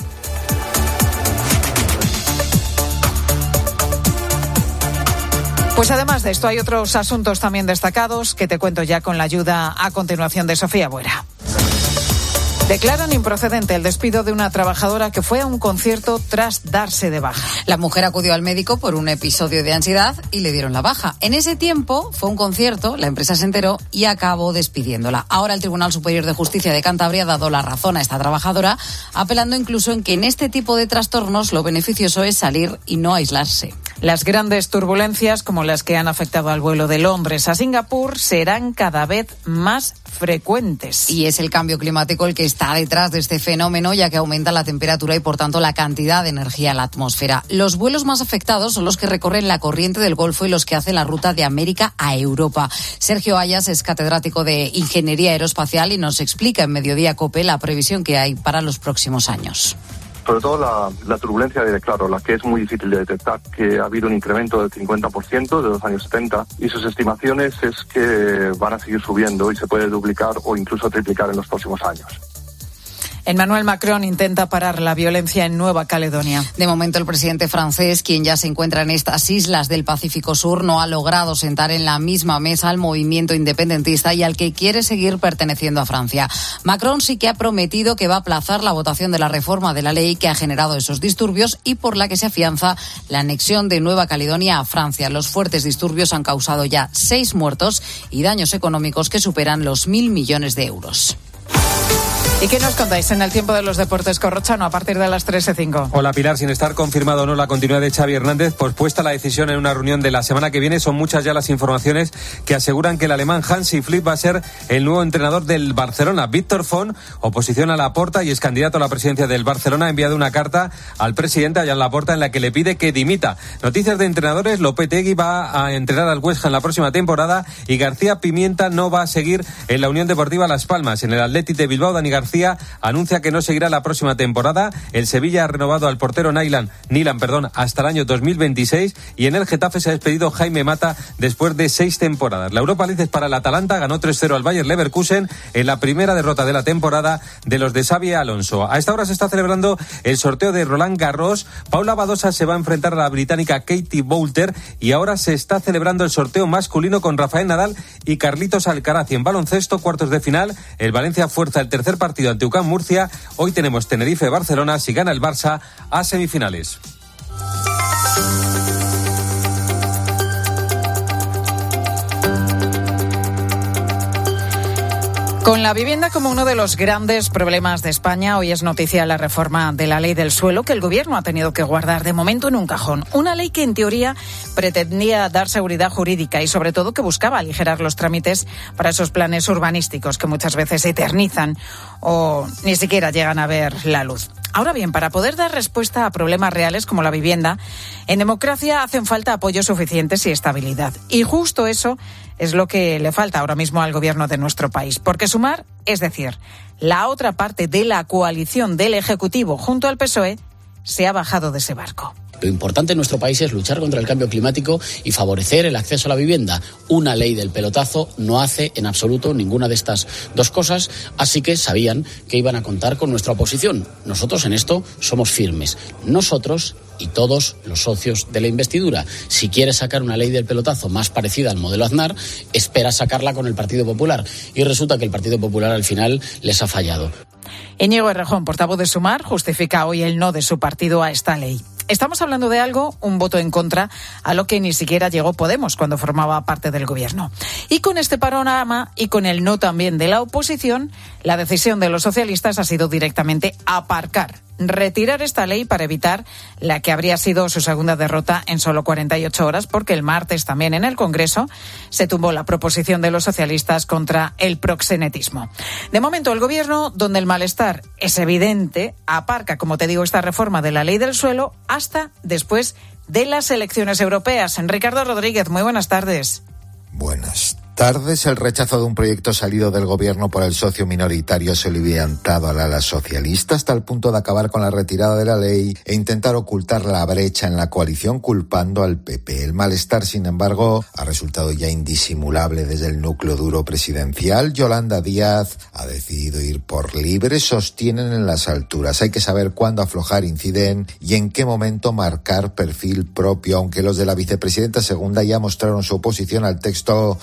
Pues además de esto hay otros asuntos también destacados que te cuento ya con la ayuda a continuación de Sofía Buera. Declaran improcedente el despido de una trabajadora que fue a un concierto tras darse de baja. La mujer acudió al médico por un episodio de ansiedad y le dieron la baja. En ese tiempo fue un concierto, la empresa se enteró y acabó despidiéndola. Ahora el Tribunal Superior de Justicia de Cantabria ha dado la razón a esta trabajadora, apelando incluso en que en este tipo de trastornos lo beneficioso es salir y no aislarse. Las grandes turbulencias, como las que han afectado al vuelo de Londres a Singapur, serán cada vez más frecuentes. Y es el cambio climático el que está detrás de este fenómeno, ya que aumenta la temperatura y, por tanto, la cantidad de energía en la atmósfera. Los vuelos más afectados son los que recorren la corriente del Golfo y los que hacen la ruta de América a Europa. Sergio Ayas es catedrático de Ingeniería Aeroespacial y nos explica en Mediodía COPE la previsión que hay para los próximos años. Sobre todo la, la turbulencia de, claro, la que es muy difícil de detectar, que ha habido un incremento del cincuenta por ciento de los años setenta y sus estimaciones es que van a seguir subiendo y se puede duplicar o incluso triplicar en los próximos años. Emmanuel Macron intenta parar la violencia en Nueva Caledonia. De momento, el presidente francés, quien ya se encuentra en estas islas del Pacífico Sur, no ha logrado sentar en la misma mesa al movimiento independentista y al que quiere seguir perteneciendo a Francia. Macron sí que ha prometido que va a aplazar la votación de la reforma de la ley que ha generado esos disturbios y por la que se afianza la anexión de Nueva Caledonia a Francia. Los fuertes disturbios han causado ya seis muertos y daños económicos que superan los mil millones de euros. ¿Y qué nos contáis en el tiempo de los deportes, Corrochano, a partir de las tres y cinco? Hola, Pilar. Sin estar confirmado o no la continuidad de Xavi Hernández, pospuesta la decisión en una reunión de la semana que viene, son muchas ya las informaciones que aseguran que el alemán Hansi Flick va a ser el nuevo entrenador del Barcelona. Víctor Font, oposición a Laporta y es candidato a la presidencia del Barcelona, ha enviado una carta al presidente, a Joan Laporta, en la que le pide que dimita. Noticias de entrenadores: Lopetegui va a entrenar al West Ham la próxima temporada y García Pimienta no va a seguir en la Unión Deportiva Las Palmas. En el Athletic de Bilbao, Dani García anuncia que no seguirá la próxima temporada. El Sevilla ha renovado al portero Nilan, Nilan perdón, hasta el año dos mil veintiséis y en el Getafe se ha despedido Jaime Mata después de seis temporadas. La Europa League es para el Atalanta, ganó tres cero al Bayer Leverkusen en la primera derrota de la temporada de los de Xabi Alonso. A esta hora se está celebrando el sorteo de Roland Garros. Paula Badosa se va a enfrentar a la británica Katie Boulter y ahora se está celebrando el sorteo masculino con Rafael Nadal y Carlitos Alcaraz. Y en baloncesto, cuartos de final, el Valencia fuerza el tercer partido ante U C A M Murcia. Hoy tenemos Tenerife-Barcelona, si gana el Barça, a semifinales. Con la vivienda como uno de los grandes problemas de España, hoy es noticia la reforma de la ley del suelo que el Gobierno ha tenido que guardar de momento en un cajón. Una ley que en teoría pretendía dar seguridad jurídica y sobre todo que buscaba aligerar los trámites para esos planes urbanísticos que muchas veces se eternizan o ni siquiera llegan a ver la luz. Ahora bien, para poder dar respuesta a problemas reales como la vivienda, en democracia hacen falta apoyos suficientes y estabilidad. Y justo eso es lo que le falta ahora mismo al Gobierno de nuestro país. Porque Sumar, es decir, la otra parte de la coalición del Ejecutivo junto al P S O E, se ha bajado de ese barco. Lo importante en nuestro país es luchar contra el cambio climático y favorecer el acceso a la vivienda. Una ley del pelotazo no hace en absoluto ninguna de estas dos cosas, así que sabían que iban a contar con nuestra oposición. Nosotros en esto somos firmes. Nosotros y todos los socios de la investidura. Si quiere sacar una ley del pelotazo más parecida al modelo Aznar, espera sacarla con el Partido Popular. Y resulta que el Partido Popular al final les ha fallado. Íñigo Errejón, portavoz de Sumar, justifica hoy el no de su partido a esta ley. Estamos hablando de algo, un voto en contra, a lo que ni siquiera llegó Podemos cuando formaba parte del Gobierno. Y con este panorama y con el no también de la oposición, la decisión de los socialistas ha sido directamente aparcar, retirar esta ley para evitar la que habría sido su segunda derrota en solo cuarenta y ocho horas, porque el martes también en el Congreso se tumbó la proposición de los socialistas contra el proxenetismo. De momento el Gobierno, donde el malestar es evidente, aparca, como te digo, esta reforma de la ley del suelo hasta después de las elecciones europeas. Ricardo Rodríguez, muy buenas tardes. Buenas tardes. El rechazo de un proyecto salido del Gobierno por el socio minoritario se aliviantado al ala socialista hasta el punto de acabar con la retirada de la ley e intentar ocultar la brecha en la coalición culpando al P P. El malestar, sin embargo, ha resultado ya indisimulable desde el núcleo duro presidencial. Yolanda Díaz ha decidido ir por libre, sostienen en las alturas. Hay que saber cuándo aflojar, inciden, y en qué momento marcar perfil propio, aunque los de la vicepresidenta segunda ya mostraron su oposición al texto a su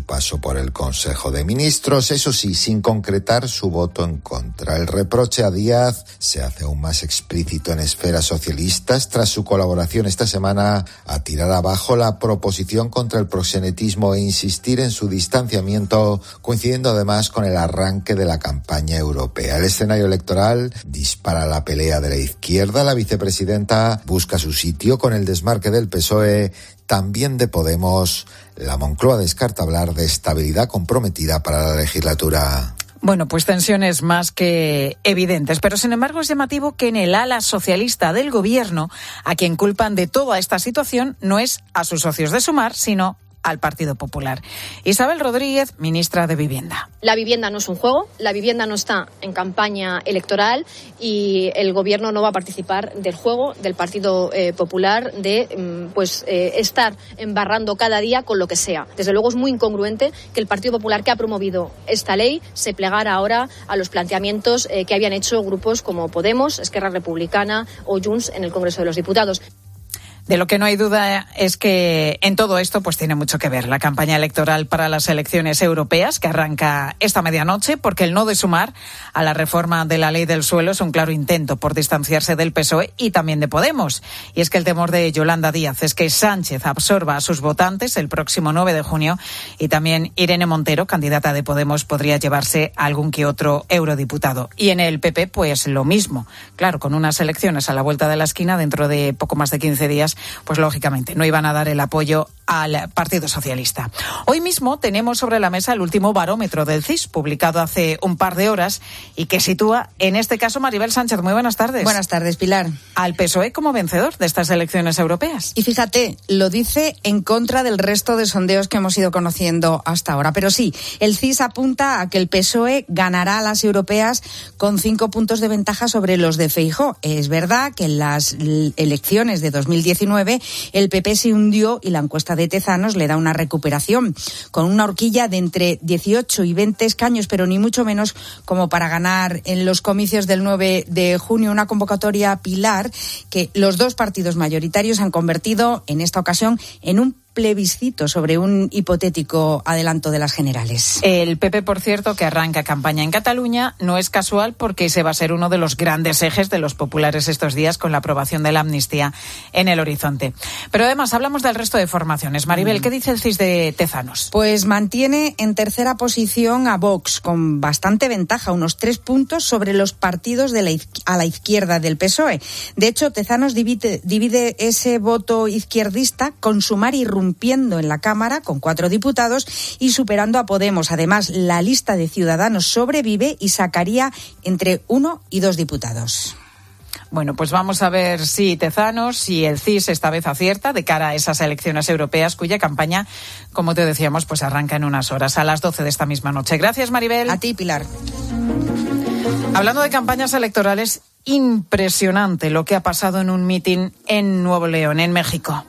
su paso por el Consejo de Ministros, eso sí, sin concretar su voto en contra. El reproche a Díaz se hace aún más explícito en esferas socialistas tras su colaboración esta semana a tirar abajo la proposición contra el proxenetismo e insistir en su distanciamiento, coincidiendo además con el arranque de la campaña europea. El escenario electoral dispara la pelea de la izquierda. La vicepresidenta busca su sitio con el desmarque del P S O E, también de Podemos. La Moncloa descarta hablar de estabilidad comprometida para la legislatura. Bueno, pues tensiones más que evidentes, pero sin embargo es llamativo que en el ala socialista del gobierno, a quien culpan de toda esta situación no es a sus socios de Sumar, sino al Partido Popular. Isabel Rodríguez, ministra de Vivienda. La vivienda no es un juego, la vivienda no está en campaña electoral y el Gobierno no va a participar del juego del Partido eh, Popular de pues eh, estar embarrando cada día con lo que sea. Desde luego es muy incongruente que el Partido Popular, que ha promovido esta ley, se plegara ahora a los planteamientos eh, que habían hecho grupos como Podemos, Esquerra Republicana o Junts en el Congreso de los Diputados. De lo que no hay duda es que en todo esto pues tiene mucho que ver la campaña electoral para las elecciones europeas, que arranca esta medianoche, porque el no de Sumar a la reforma de la ley del suelo es un claro intento por distanciarse del P S O E y también de Podemos. Y es que el temor de Yolanda Díaz es que Sánchez absorba a sus votantes el próximo nueve de junio y también Irene Montero, candidata de Podemos, podría llevarse a algún que otro eurodiputado. Y en el P P pues lo mismo. Claro, con unas elecciones a la vuelta de la esquina dentro de poco más de quince días, pues lógicamente no iban a dar el apoyo al Partido Socialista. Hoy mismo tenemos sobre la mesa el último barómetro del C I S, publicado hace un par de horas y que sitúa, en este caso, Maribel Sánchez. Muy buenas tardes. Buenas tardes, Pilar. Al P S O E como vencedor de estas elecciones europeas. Y fíjate, lo dice en contra del resto de sondeos que hemos ido conociendo hasta ahora. Pero sí, el C I S apunta a que el P S O E ganará las europeas con cinco puntos de ventaja sobre los de Feijóo. Es verdad que en las elecciones de dos mil diecinueve el P P se hundió y la encuesta de Tezanos le da una recuperación, con una horquilla de entre dieciocho y veinte escaños, pero ni mucho menos como para ganar en los comicios del nueve de junio, una convocatoria, Pilar, que los dos partidos mayoritarios han convertido en esta ocasión en un plebiscito sobre un hipotético adelanto de las generales. El P P, por cierto, que arranca campaña en Cataluña, no es casual porque ese va a ser uno de los grandes ejes de los populares estos días, con la aprobación de la amnistía en el horizonte. Pero además hablamos del resto de formaciones. Maribel, ¿qué dice el C I S de Tezanos? Pues mantiene en tercera posición a Vox, con bastante ventaja, unos tres puntos sobre los partidos de la izqu- a la izquierda del P S O E. De hecho, Tezanos divide, divide ese voto izquierdista con Sumar y rompiendo en la Cámara con cuatro diputados y superando a Podemos. Además, la lista de Ciudadanos sobrevive y sacaría entre uno y dos diputados. Bueno, pues vamos a ver si Tezanos, si el C I S esta vez acierta de cara a esas elecciones europeas, cuya campaña, como te decíamos, pues arranca en unas horas, a las doce de esta misma noche. Gracias, Maribel. A ti, Pilar. Hablando de campañas electorales, impresionante lo que ha pasado en un mitin en Nuevo León, en México.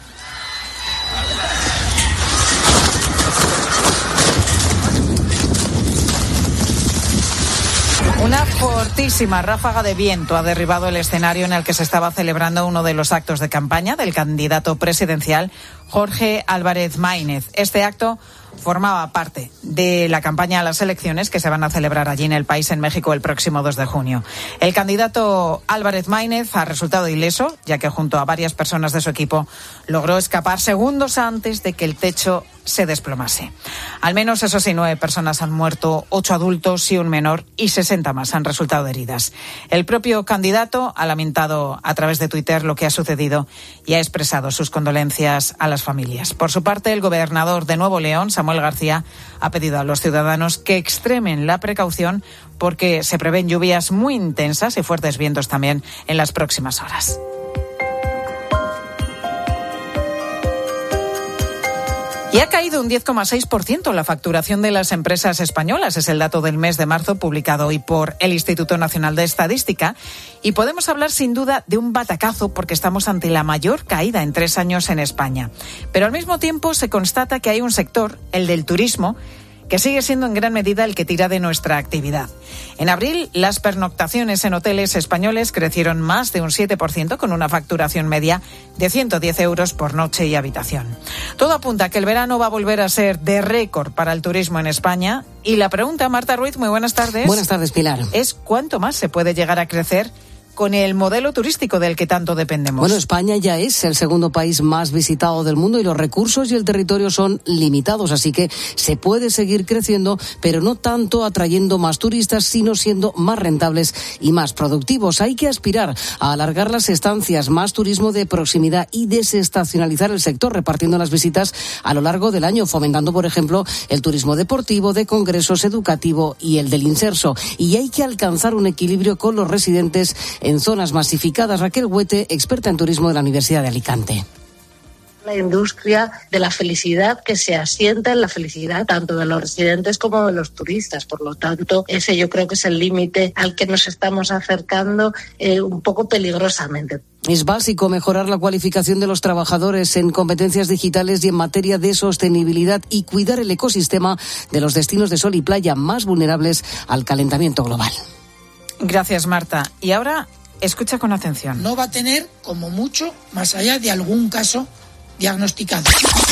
Una fortísima ráfaga de viento ha derribado el escenario en el que se estaba celebrando uno de los actos de campaña del candidato presidencial Jorge Álvarez Maínez. Este acto formaba parte de la campaña a las elecciones que se van a celebrar allí en el país, en México, el próximo dos de junio. El candidato Álvarez Maínez ha resultado ileso, ya que junto a varias personas de su equipo logró escapar segundos antes de que el techo se desplomase. Al menos, eso sí, nueve personas han muerto, ocho adultos y un menor, y sesenta más han resultado heridas. El propio candidato ha lamentado a través de Twitter lo que ha sucedido y ha expresado sus condolencias a las familias. Por su parte, el gobernador de Nuevo León, Samuel García, ha pedido a los ciudadanos que extremen la precaución porque se prevén lluvias muy intensas y fuertes vientos también en las próximas horas. Y ha caído un diez coma seis por ciento la facturación de las empresas españolas. Es el dato del mes de marzo publicado hoy por el Instituto Nacional de Estadística. Y podemos hablar sin duda de un batacazo porque estamos ante la mayor caída en tres años en España. Pero al mismo tiempo se constata que hay un sector, el del turismo, que sigue siendo en gran medida el que tira de nuestra actividad. En abril, las pernoctaciones en hoteles españoles crecieron más de un siete por ciento, con una facturación media de ciento diez euros por noche y habitación. Todo apunta a que el verano va a volver a ser de récord para el turismo en España. Y la pregunta, Marta Ruiz, muy buenas tardes. Buenas tardes, Pilar. Es ¿cuánto más se puede llegar a crecer con el modelo turístico del que tanto dependemos? Bueno, España ya es el segundo país más visitado del mundo y los recursos y el territorio son limitados, así que se puede seguir creciendo, pero no tanto atrayendo más turistas, sino siendo más rentables y más productivos. Hay que aspirar a alargar las estancias, más turismo de proximidad y desestacionalizar el sector, repartiendo las visitas a lo largo del año, fomentando, por ejemplo, el turismo deportivo, de congresos, educativo y el del inserso. Y hay que alcanzar un equilibrio con los residentes en zonas masificadas. Raquel Huete, experta en turismo de la Universidad de Alicante. La industria de la felicidad que se asienta en la felicidad tanto de los residentes como de los turistas. Por lo tanto, ese yo creo que es el límite al que nos estamos acercando eh, un poco peligrosamente. Es básico mejorar la cualificación de los trabajadores en competencias digitales y en materia de sostenibilidad y cuidar el ecosistema de los destinos de sol y playa más vulnerables al calentamiento global. Gracias, Marta. Y ahora, escucha con atención. No va a tener, como mucho, más allá de algún caso diagnosticado.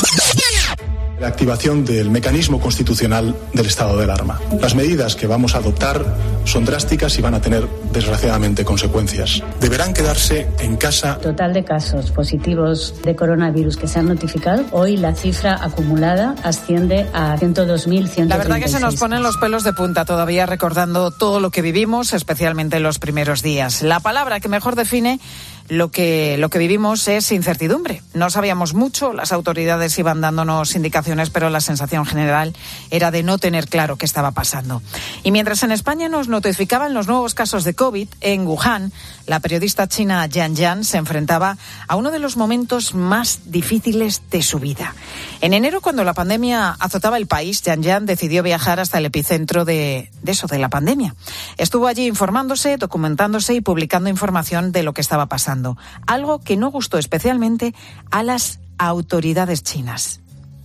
La activación del mecanismo constitucional del estado de alarma. Las medidas que vamos a adoptar son drásticas y van a tener, desgraciadamente, consecuencias. Deberán quedarse en casa. Total de casos positivos de coronavirus que se han notificado, hoy la cifra acumulada asciende a ciento dos mil ciento treinta y seis. La verdad que se nos ponen los pelos de punta todavía recordando todo lo que vivimos, especialmente en los primeros días. La palabra que mejor define Lo que, lo que vivimos es incertidumbre. No sabíamos mucho, las autoridades iban dándonos indicaciones, pero la sensación general era de no tener claro qué estaba pasando. Y mientras en España nos notificaban los nuevos casos de COVID, en Wuhan, la periodista china Yan Yan se enfrentaba a uno de los momentos más difíciles de su vida. En enero, cuando la pandemia azotaba el país, Yan Yan decidió viajar hasta el epicentro de, de eso, de la pandemia. Estuvo allí informándose, documentándose y publicando información de lo que estaba pasando. Algo que no gustó especialmente a las autoridades chinas.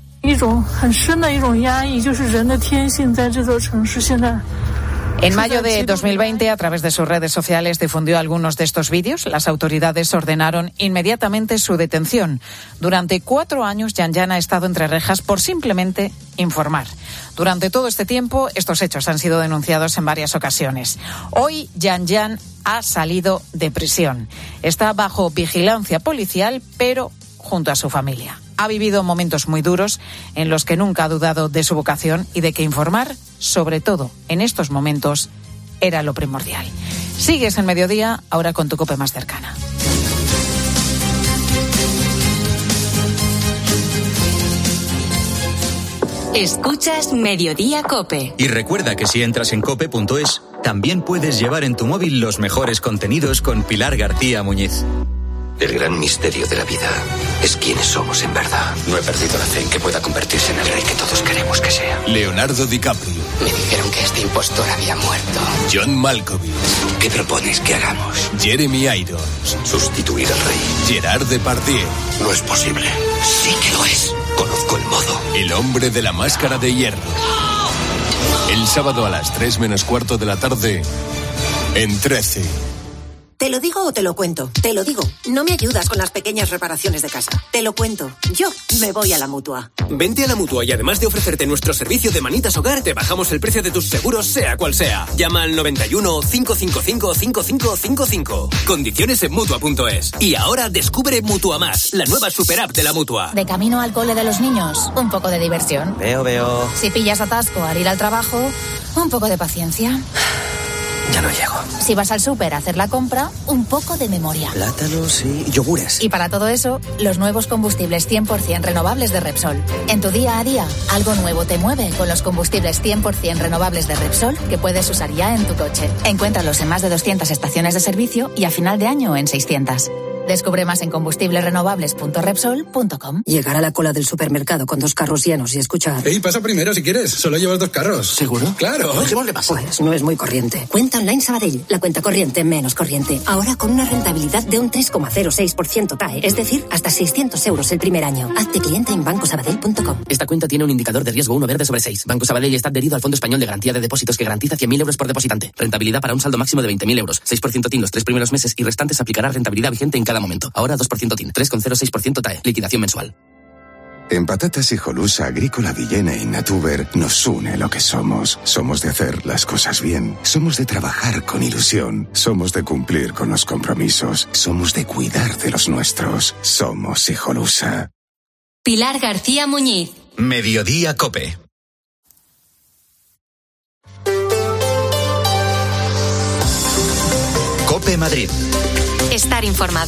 En mayo de dos mil veinte, a través de sus redes sociales, difundió algunos de estos vídeos. Las autoridades ordenaron inmediatamente su detención. Durante cuatro años, Yan Yan ha estado entre rejas por simplemente informar. Durante todo este tiempo, estos hechos han sido denunciados en varias ocasiones. Hoy, Yan Yan ha salido de prisión. Está bajo vigilancia policial, pero junto a su familia. Ha vivido momentos muy duros en los que nunca ha dudado de su vocación y de que informar, sobre todo en estos momentos, era lo primordial. Sigues en Mediodía, ahora con tu COPE más cercana. Escuchas Mediodía COPE. Y recuerda que si entras en cope punto es, también puedes llevar en tu móvil los mejores contenidos con Pilar García Muñiz. El gran misterio de la vida es quiénes somos en verdad. No he perdido la fe en que pueda convertirse en el rey que todos queremos que sea. Leonardo DiCaprio. Me dijeron que este impostor había muerto. John Malkovich. ¿Qué propones que hagamos? Jeremy Irons. Sustituir al rey. Gerard Depardieu. No es posible. Sí que lo es. Conozco el modo. El hombre de la máscara de hierro. El sábado a las tres menos cuarto de la tarde en trece. ¿Te lo digo o te lo cuento? Te lo digo. No me ayudas con las pequeñas reparaciones de casa. Te lo cuento. Yo me voy a la Mutua. Vente a la Mutua y además de ofrecerte nuestro servicio de manitas hogar, te bajamos el precio de tus seguros sea cual sea. Llama al noventa y uno, cinco cinco cinco, cinco cinco cinco cinco. Condiciones en Mutua punto es. Y ahora descubre Mutua Más, la nueva super app de la Mutua. De camino al cole de los niños, un poco de diversión. Veo, veo. Si pillas atasco al ir al trabajo, un poco de paciencia. Ya no llego. Si vas al súper a hacer la compra, un poco de memoria. Plátanos y yogures. Y para todo eso, los nuevos combustibles cien por ciento renovables de Repsol. En tu día a día, algo nuevo te mueve con los combustibles cien por ciento renovables de Repsol que puedes usar ya en tu coche. Encuéntralos en más de doscientas estaciones de servicio y a final de año en seiscientas. Descubre más en combustibles renovables punto repsol punto com. Llegar a la cola del supermercado con dos carros llenos y escuchar... Ey, pasa primero si quieres. Solo llevas dos carros. ¿Seguro? Claro. Dejémosle pasar. Pues no es muy corriente. Cuenta online Sabadell. La cuenta corriente menos corriente. Ahora con una rentabilidad de un tres coma cero seis por ciento T A E. Es decir, hasta seiscientos euros el primer año. Hazte cliente en banco sabadell punto com. Esta cuenta tiene un indicador de riesgo uno verde sobre seis. Banco Sabadell está adherido al Fondo Español de Garantía de Depósitos que garantiza cien mil euros por depositante. Rentabilidad para un saldo máximo de veinte mil euros. seis por ciento T I N los tres primeros meses y restantes aplicará rentabilidad vigente en cada momento. Ahora dos por ciento T I N, tres coma cero seis por ciento T A E. Liquidación mensual. En Patatas Hijolusa, Agrícola Villena y Natuber nos une lo que somos. Somos de hacer las cosas bien. Somos de trabajar con ilusión. Somos de cumplir con los compromisos. Somos de cuidar de los nuestros. Somos Hijolusa. Pilar García Muñiz. Mediodía COPE. COPE Madrid. Estar informado.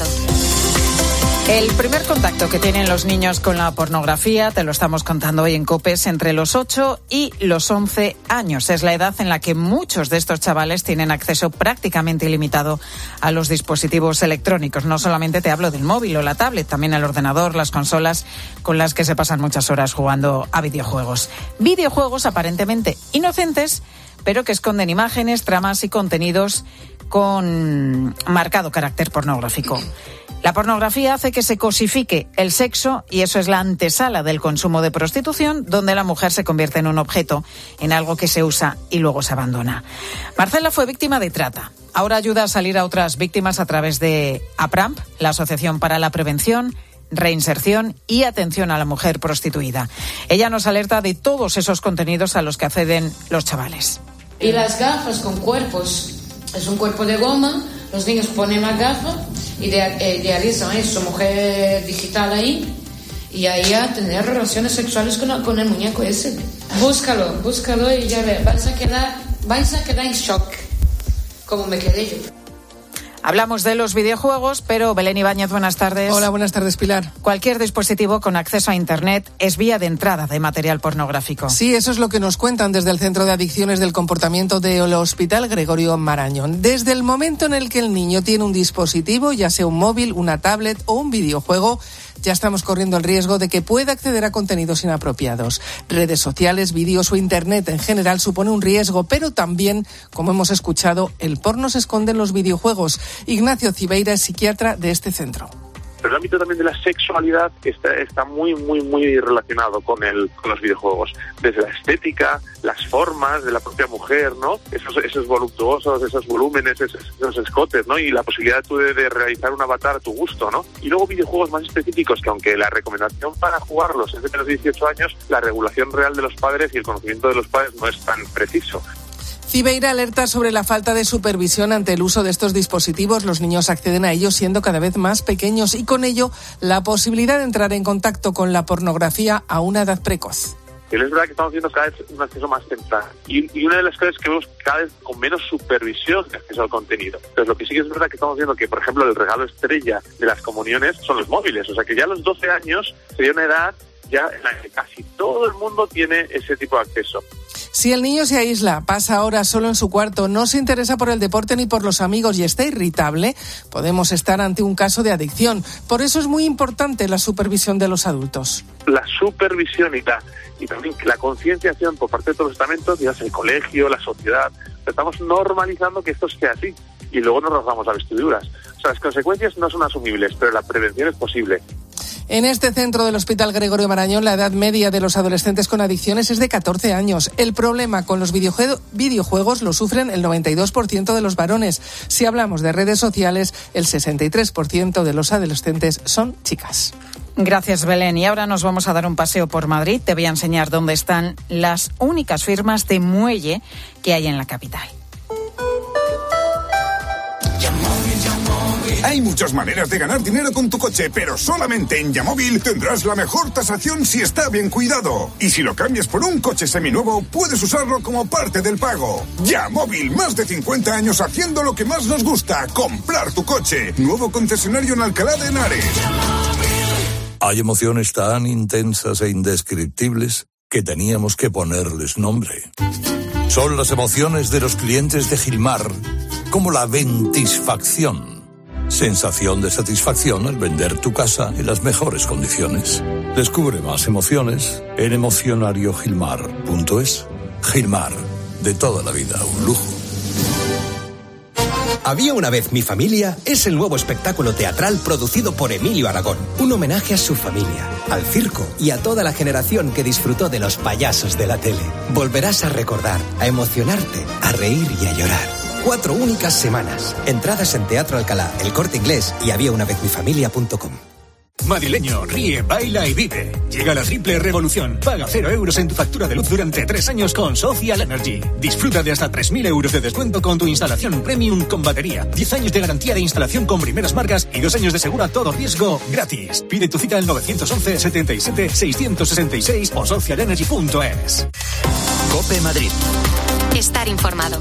El primer contacto que tienen los niños con la pornografía, te lo estamos contando hoy en COPE, es entre los ocho y los once años. Es la edad en la que muchos de estos chavales tienen acceso prácticamente ilimitado a los dispositivos electrónicos. No solamente te hablo del móvil o la tablet, también el ordenador, las consolas con las que se pasan muchas horas jugando a videojuegos. Videojuegos aparentemente inocentes, pero que esconden imágenes, tramas y contenidos con marcado carácter pornográfico. La pornografía hace que se cosifique el sexo y eso es la antesala del consumo de prostitución, donde la mujer se convierte en un objeto, en algo que se usa y luego se abandona. Marcela fue víctima de trata. Ahora ayuda a salir a otras víctimas a través de APRAMP, la Asociación para la Prevención, Reinserción y Atención a la Mujer Prostituida. Ella nos alerta de todos esos contenidos a los que acceden los chavales. Y las gafas con cuerpos. Es un cuerpo de goma, los niños ponen la gafa, idealizan ahí su mujer digital ahí y ahí a tener relaciones sexuales con, con el muñeco ese. Búscalo, búscalo y ya ve, vais a quedar, vais a quedar en shock, como me quedé yo. Hablamos de los videojuegos, pero Belén Ibáñez, buenas tardes. Hola, buenas tardes, Pilar. Cualquier dispositivo con acceso a Internet es vía de entrada de material pornográfico. Sí, eso es lo que nos cuentan desde el Centro de Adicciones del Comportamiento del Hospital Gregorio Marañón. Desde el momento en el que el niño tiene un dispositivo, ya sea un móvil, una tablet o un videojuego, ya estamos corriendo el riesgo de que pueda acceder a contenidos inapropiados. Redes sociales, vídeos o Internet en general supone un riesgo, pero también, como hemos escuchado, el porno se esconde en los videojuegos. Ignacio Cibeira es psiquiatra de este centro. Pero el ámbito también de la sexualidad está, está muy, muy, muy relacionado con el, con los videojuegos. Desde la estética, las formas de la propia mujer, ¿no? Esos, esos voluptuosos, esos volúmenes, esos, esos escotes, ¿no? Y la posibilidad tú de, de realizar un avatar a tu gusto, ¿no? Y luego videojuegos más específicos que aunque la recomendación para jugarlos es de menos de dieciocho años, la regulación real de los padres y el conocimiento de los padres no es tan preciso. Cibeira alerta sobre la falta de supervisión ante el uso de estos dispositivos. Los niños acceden a ellos siendo cada vez más pequeños y con ello la posibilidad de entrar en contacto con la pornografía a una edad precoz. Es verdad que estamos viendo cada vez un acceso más temprano y, y una de las cosas que vemos cada vez con menos supervisión de acceso al contenido. Entonces lo que sí que es verdad que estamos viendo que, por ejemplo, el regalo estrella de las comuniones son los móviles. O sea que ya a los doce años sería una edad ya en la que casi todo el mundo tiene ese tipo de acceso. Si el niño se aísla, pasa horas solo en su cuarto, no se interesa por el deporte ni por los amigos y está irritable, podemos estar ante un caso de adicción. Por eso es muy importante la supervisión de los adultos. La supervisión y, la, y también la concienciación por parte de todos los estamentos, ya sea el colegio, la sociedad. Estamos normalizando que esto sea así y luego nos rasgamos a vestiduras. O sea, las consecuencias no son asumibles, pero la prevención es posible. En este centro del Hospital Gregorio Marañón, la edad media de los adolescentes con adicciones es de catorce años. El problema con los videojue- videojuegos lo sufren el noventa y dos por ciento de los varones. Si hablamos de redes sociales, el sesenta y tres por ciento de los adolescentes son chicas. Gracias, Belén. Y ahora nos vamos a dar un paseo por Madrid. Te voy a enseñar dónde están las únicas firmas de muelle que hay en la capital. Hay muchas maneras de ganar dinero con tu coche, pero solamente en Yamóvil tendrás la mejor tasación si está bien cuidado. Y si lo cambias por un coche seminuevo, puedes usarlo como parte del pago. Yamóvil, más de cincuenta años haciendo lo que más nos gusta, comprar tu coche. Nuevo concesionario en Alcalá de Henares. Hay emociones tan intensas e indescriptibles que teníamos que ponerles nombre. Son las emociones de los clientes de Gilmar, como la ventisfacción, Sensación de satisfacción al vender tu casa en las mejores condiciones. Descubre más emociones en emocionario gilmar punto es. Gilmar, de toda la vida, un lujo. Había una vez mi familia es el nuevo espectáculo teatral producido por Emilio Aragón. Un homenaje a su familia, al circo y a toda la generación que disfrutó de los payasos de la tele. Volverás a recordar, a emocionarte, a reír y a llorar. Cuatro únicas semanas. Entradas en Teatro Alcalá, El Corte Inglés y había una vez mi familia punto com. Madrileño, ríe, baila y vive. Llega la triple revolución. Paga cero euros en tu factura de luz durante tres años con Social Energy. Disfruta de hasta tres mil euros de descuento con tu instalación premium con batería. diez años de garantía de instalación con primeras marcas y dos años de seguro a todo riesgo gratis. Pide tu cita al nueve once, setenta y siete, seiscientos sesenta y seis o social energy punto es. COPE Madrid. Estar informado.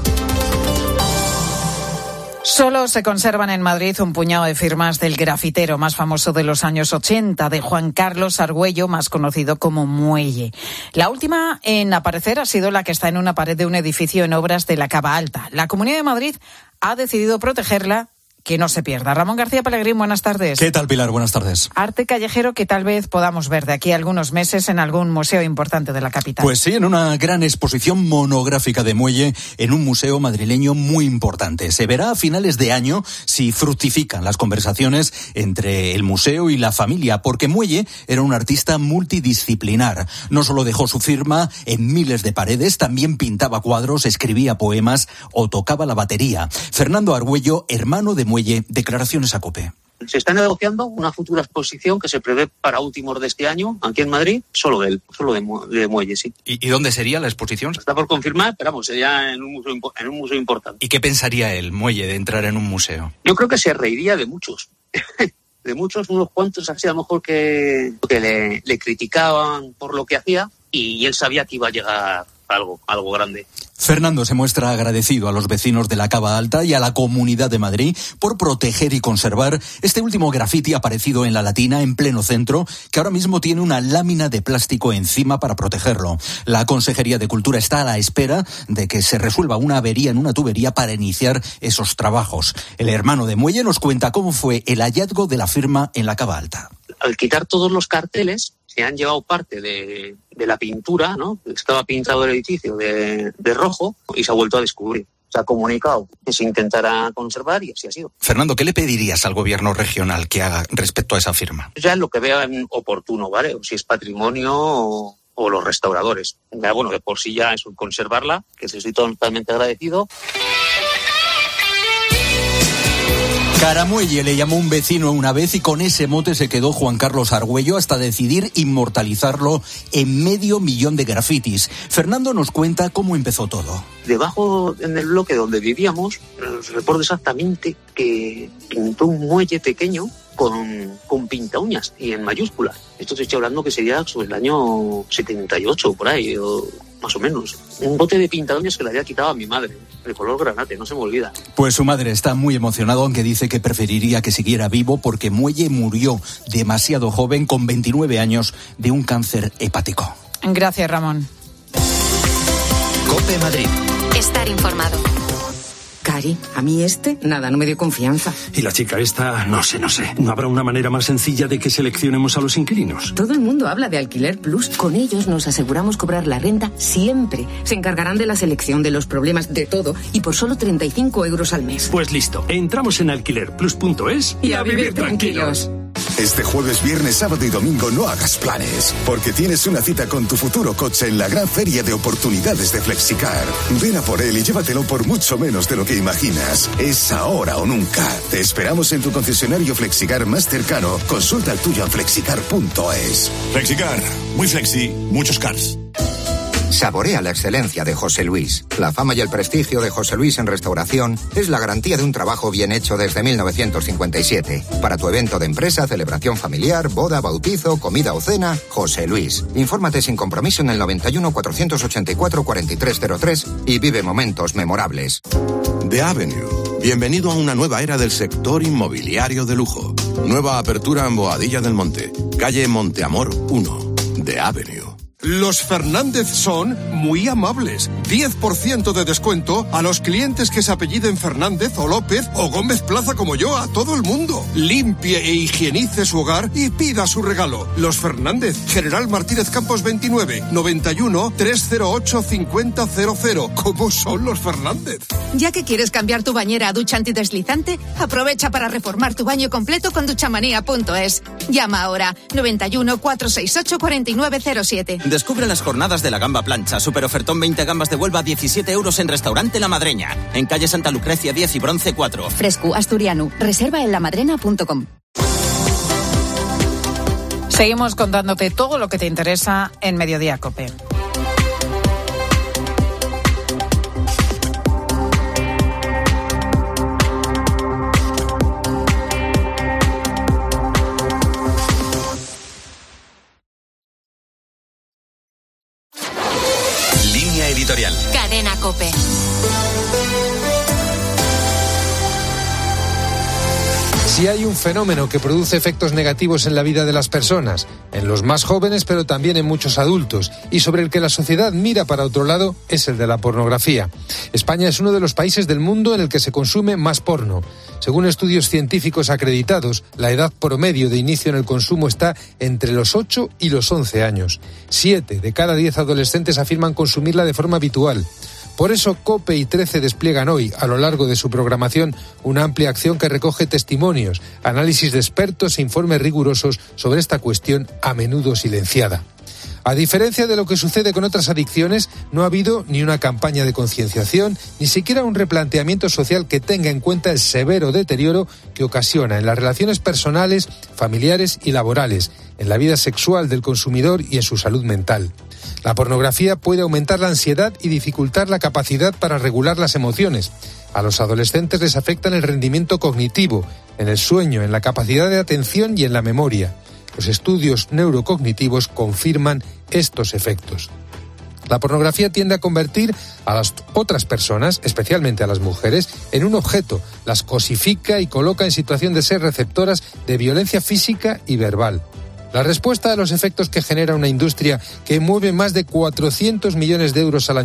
Solo se conservan en Madrid un puñado de firmas del grafitero más famoso de los años ochenta, de Juan Carlos Argüello, más conocido como Muelle. La última en aparecer ha sido la que está en una pared de un edificio en obras de la Cava Alta. La Comunidad de Madrid ha decidido protegerla, que no se pierda. Ramón García Pellegrín, buenas tardes. ¿Qué tal, Pilar? Buenas tardes. Arte callejero que tal vez podamos ver de aquí a algunos meses en algún museo importante de la capital. Pues sí, en una gran exposición monográfica de Muelle en un museo madrileño muy importante. Se verá a finales de año si fructifican las conversaciones entre el museo y la familia, porque Muelle era un artista multidisciplinar. No solo dejó su firma en miles de paredes, también pintaba cuadros, escribía poemas o tocaba la batería. Fernando Argüello, hermano de Muelle, declaraciones a COPE. Se está negociando una futura exposición que se prevé para últimos de este año, aquí en Madrid, solo de él, solo de, de Muelle, sí. ¿Y, ¿Y dónde sería la exposición? Está por confirmar, pero vamos, sería en un museo, en un museo importante. ¿Y qué pensaría él, Muelle, de entrar en un museo? Yo creo que se reiría de muchos. De muchos, unos cuantos así a lo mejor que, que le, le criticaban por lo que hacía y él sabía que iba a llegar algo, algo grande. Fernando se muestra agradecido a los vecinos de la Cava Alta y a la Comunidad de Madrid por proteger y conservar este último grafiti aparecido en la Latina en pleno centro, que ahora mismo tiene una lámina de plástico encima para protegerlo. La Consejería de Cultura está a la espera de que se resuelva una avería en una tubería para iniciar esos trabajos. El hermano de Muelle nos cuenta cómo fue el hallazgo de la firma en la Cava Alta. Al quitar todos los carteles, se han llevado parte de, de la pintura, ¿no? Estaba pintado el edificio de, de rojo y se ha vuelto a descubrir. Se ha comunicado que se intentará conservar y así ha sido. Fernando, ¿qué le pedirías al gobierno regional que haga respecto a esa firma? Ya es lo que vean oportuno, ¿vale? O si es patrimonio o, o los restauradores. Ya, bueno, de por sí ya es conservarla, que estoy totalmente agradecido. Caramuelle le llamó un vecino una vez y con ese mote se quedó Juan Carlos Argüello hasta decidir inmortalizarlo en medio millón de grafitis. Fernando nos cuenta cómo empezó todo. Debajo, en el bloque donde vivíamos, recuerdo exactamente que pintó un muelle pequeño con, con pinta uñas y en mayúsculas. Esto te estoy hablando que sería sobre el año setenta y ocho, por ahí, o más o menos. Un bote de pinta uñas que le había quitado a mi madre, de color granate, no se me olvida. Pues su madre está muy emocionada, aunque dice que preferiría que siguiera vivo porque Muelle murió demasiado joven, con veintinueve años, de un cáncer hepático. Gracias, Ramón. COPE Madrid. Estar informado. Cari, a mí este, nada, no me dio confianza. Y la chica esta, no sé, no sé. ¿No habrá una manera más sencilla de que seleccionemos a los inquilinos? Todo el mundo habla de Alquiler Plus. Con ellos nos aseguramos cobrar la renta siempre. Se encargarán de la selección, de los problemas, de todo, y por solo treinta y cinco euros al mes. Pues listo, entramos en alquiler plus punto es y, y a, a vivir, vivir tranquilos. tranquilos. Este jueves, viernes, sábado y domingo no hagas planes, porque tienes una cita con tu futuro coche en la gran feria de oportunidades de Flexicar. Ven a por él y llévatelo por mucho menos de lo que imaginas. Es ahora o nunca. Te esperamos en tu concesionario Flexicar más cercano. Consulta el tuyo en flexicar punto es. Flexicar, muy flexi, muchos cars. Saborea la excelencia de José Luis. La fama y el prestigio de José Luis en restauración es la garantía de un trabajo bien hecho desde mil novecientos cincuenta y siete. Para tu evento de empresa, celebración familiar, boda, bautizo, comida o cena, José Luis. Infórmate sin compromiso en el noventa y uno, cuatrocientos ochenta y cuatro, cuarenta y tres cero tres y vive momentos memorables. The Avenue. Bienvenido a una nueva era del sector inmobiliario de lujo. Nueva apertura en Boadilla del Monte, calle Monteamor uno. The Avenue. Los Fernández son muy amables. diez por ciento de descuento a los clientes que se apelliden Fernández o López o Gómez Plaza como yo, a todo el mundo. Limpie e higienice su hogar y pida su regalo. Los Fernández, General Martínez Campos veintinueve, noventa y uno, trescientos ocho, cincuenta cero cero. ¿Cómo son los Fernández? Ya que quieres cambiar tu bañera a ducha antideslizante, aprovecha para reformar tu baño completo con duchamanía punto es. Llama ahora noventa y uno, cuatrocientos sesenta y ocho, cuarenta y nueve cero siete. Descubre las jornadas de la gamba plancha. Super ofertón veinte gambas de Huelva a diecisiete euros en Restaurante La Madreña. En calle Santa Lucrecia diez y Bronce cuatro. Fresco asturiano. Reserva en lamadrena punto com. Seguimos contándote todo lo que te interesa en Mediodía COPE. Editorial. Cadena COPE. Si hay un fenómeno que produce efectos negativos en la vida de las personas, en los más jóvenes pero también en muchos adultos, y sobre el que la sociedad mira para otro lado, es el de la pornografía. España es uno de los países del mundo en el que se consume más porno. Según estudios científicos acreditados, la edad promedio de inicio en el consumo está entre los ocho y los once años. Siete de cada diez adolescentes afirman consumirla de forma habitual. Por eso, COPE y trece despliegan hoy, a lo largo de su programación, una amplia acción que recoge testimonios, análisis de expertos e informes rigurosos sobre esta cuestión a menudo silenciada. A diferencia de lo que sucede con otras adicciones, no ha habido ni una campaña de concienciación, ni siquiera un replanteamiento social que tenga en cuenta el severo deterioro que ocasiona en las relaciones personales, familiares y laborales, en la vida sexual del consumidor y en su salud mental. La pornografía puede aumentar la ansiedad y dificultar la capacidad para regular las emociones. A los adolescentes les afecta en el rendimiento cognitivo, en el sueño, en la capacidad de atención y en la memoria. Los estudios neurocognitivos confirman estos efectos. La pornografía tiende a convertir a las otras personas, especialmente a las mujeres, en un objeto, las cosifica y coloca en situación de ser receptoras de violencia física y verbal. La respuesta a los efectos que genera una industria que mueve más de cuatrocientos millones de euros al año